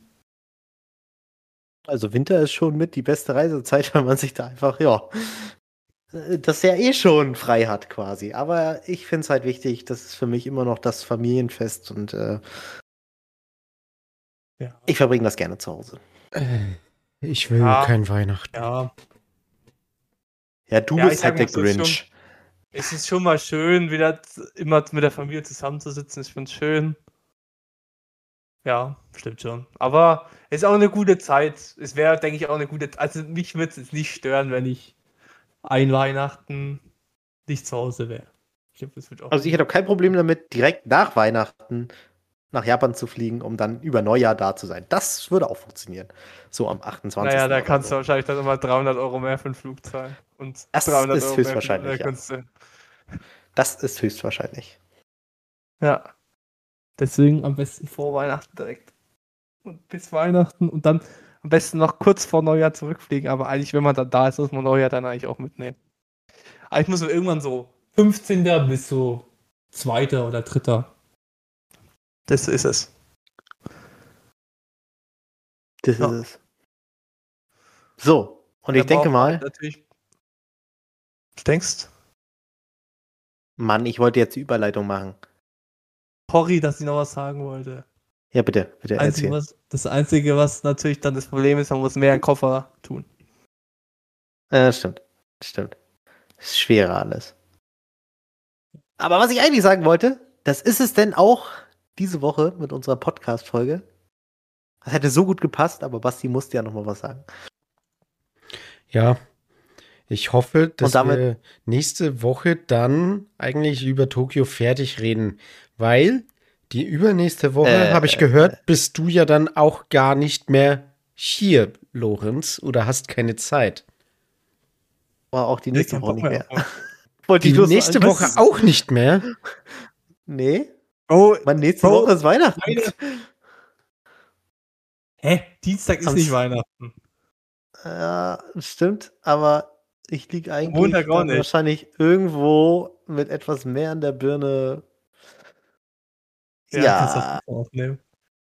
Also Winter ist schon mit die beste Reisezeit, weil man sich da einfach, ja, äh, das ja eh schon frei hat quasi. Aber ich finde es halt wichtig, das ist für mich immer noch das Familienfest und äh, Ja, ich verbringe das gerne zu Hause. Äh, Ich will Ja. kein Weihnachten. ja. Ja, du Ja, ich bist sag halt der mal, so schon- Grinch. Es ist schon mal schön, wieder z- immer mit der Familie zusammenzusitzen. Ich finde es schön. Ja, stimmt schon. Aber es ist auch eine gute Zeit. Es wäre, denke ich, auch eine gute. Also mich würde es jetzt nicht stören, wenn ich ein Weihnachten nicht zu Hause wäre. Ich glaube, das wird auch. Also ich hätte auch kein Problem damit, direkt nach Weihnachten nach Japan zu fliegen, um dann über Neujahr da zu sein. Das würde auch funktionieren. So am achtundzwanzigsten Naja, da oder kannst du so. wahrscheinlich dann immer dreihundert Euro mehr für den Flug zahlen. Und Das dreihundert ist Euro höchstwahrscheinlich, mehr für ja. Künste. Das ist höchstwahrscheinlich. Ja. Deswegen am besten vor Weihnachten direkt. Und bis Weihnachten und dann am besten noch kurz vor Neujahr zurückfliegen. Aber eigentlich, wenn man dann da ist, muss man Neujahr dann eigentlich auch mitnehmen. Eigentlich muss man irgendwann so fünfzehnten bis so zweiter oder dritter Das ist es. Das Ja. ist es. So, und ich Da denke braucht man mal, halt Natürlich. Du denkst, Mann, ich wollte jetzt die Überleitung machen. sorry, dass ich noch was sagen wollte. Ja, bitte, bitte Einzige, erzähl. was, das Einzige, was natürlich dann das Problem ist, man muss mehr in den Koffer tun. Äh, stimmt, stimmt. Ist schwerer alles. Aber was ich eigentlich sagen wollte, das ist es denn auch diese Woche mit unserer Podcast-Folge. Das hätte so gut gepasst, aber Basti musste ja noch mal was sagen. Ja, ich hoffe, dass Und damit- wir nächste Woche dann eigentlich über Tokio fertig reden, weil die übernächste Woche, Äh, habe ich gehört, bist du ja dann auch gar nicht mehr hier, Lorenz, oder hast keine Zeit. Aber auch die nächste Woche nicht mehr. Wollte Die ich bloß so nächste an- Woche auch nicht mehr. Nee, Oh, meine nächste Bro, Woche ist Weihnachten. hä? Dienstag ist Am nicht S- Weihnachten. Ja, stimmt, aber ich liege eigentlich Montag auch dann nicht. wahrscheinlich irgendwo mit etwas mehr an der Birne. kannst du Ja, auch aufnehmen.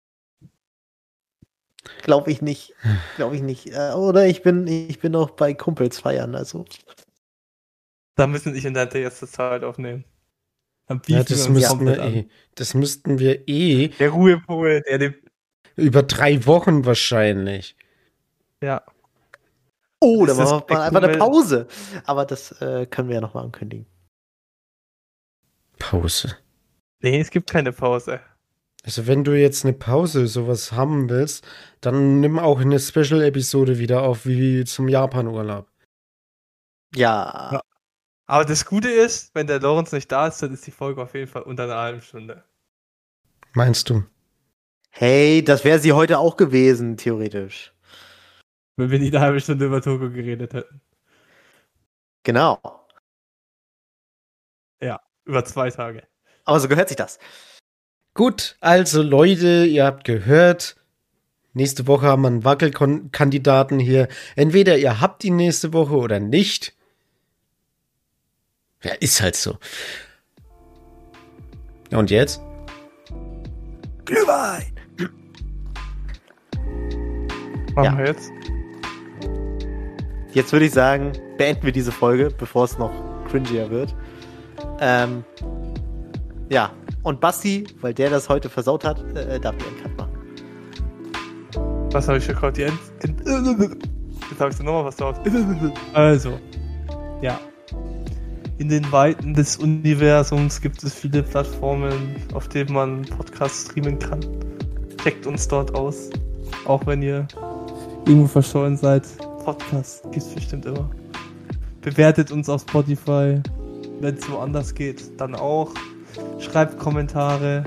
glaube ich nicht. Glaube ich nicht. Äh, Oder ich bin, ich bin auch bei Kumpels feiern, also. Da müssen ich in der erste Zeit aufnehmen. Dann Ja, beefen das wir uns müssten komplett wir an. eh. Das müssten wir eh Der Ruhepol, der dem. über drei Wochen wahrscheinlich. Ja. Oh, da Das ist machen wir der einfach eine Kumpel- Pause. Aber das äh, können wir ja nochmal ankündigen. Pause. Nee, es gibt keine Pause. Also wenn du jetzt eine Pause sowas haben willst, dann nimm auch eine Special-Episode wieder auf, wie zum Japan-Urlaub. Ja, Ja. Aber das Gute ist, wenn der Lorenz nicht da ist, dann ist die Folge auf jeden Fall unter einer halben Stunde. Meinst du? hey, das wäre sie heute auch gewesen, theoretisch. Wenn wir nicht eine halbe Stunde über Tokio geredet hätten. Genau. Über zwei Tage. Aber so gehört sich das. Gut, also Leute, ihr habt gehört, nächste Woche haben wir einen Wackelkandidaten hier. Entweder ihr habt ihn nächste Woche oder nicht. Ja, ist halt so. Und jetzt? Glühwein! Machen Ja. wir jetzt? Jetzt würde ich sagen, beenden wir diese Folge, bevor es noch cringier wird. Ähm, ja, und Basti, weil der das heute versaut hat, äh, darf hier einen Cut machen. Was habe ich für Code? Die End End Jetzt habe ich da nochmal was drauf. Also, ja. In den Weiten des Universums gibt es viele Plattformen, auf denen man Podcasts streamen kann. Checkt uns dort aus. Auch wenn ihr irgendwo verschollen seid. Podcasts gibt es bestimmt immer. Bewertet uns auf Spotify. Wenn es woanders geht, dann auch. Schreibt Kommentare.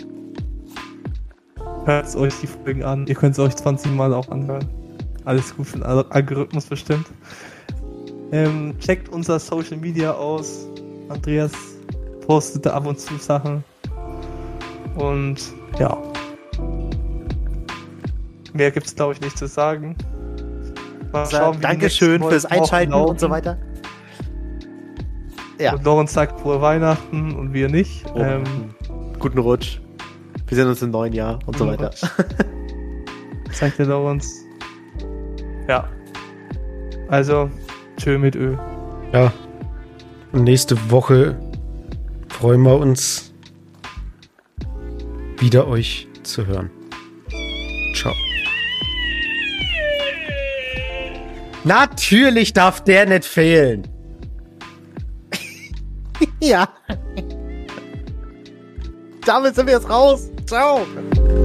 Hört euch die Folgen an. Ihr könnt es euch zwanzig Mal auch anhören. Alles gut für den Al- Algorithmus bestimmt. Ähm, checkt unser Social Media aus. Andreas postet da ab und zu Sachen. Und ja. Mehr gibt es, glaube ich, nicht zu sagen. Mal schauen, wie die Dankeschön nächsten fürs Wochen Einschalten laufen. und so weiter. Ja. Und Lorenz sagt frohe Weihnachten und wir nicht. Oh, Ähm, guten Rutsch. Wir sehen uns im neuen Jahr und so weiter. Sagt der Lorenz. Ja. Also, tschö mit Ö. Ja. Und nächste Woche freuen wir uns, wieder euch zu hören. Ciao. Natürlich darf der nicht fehlen. Ja. Damit sind wir jetzt raus. Ciao.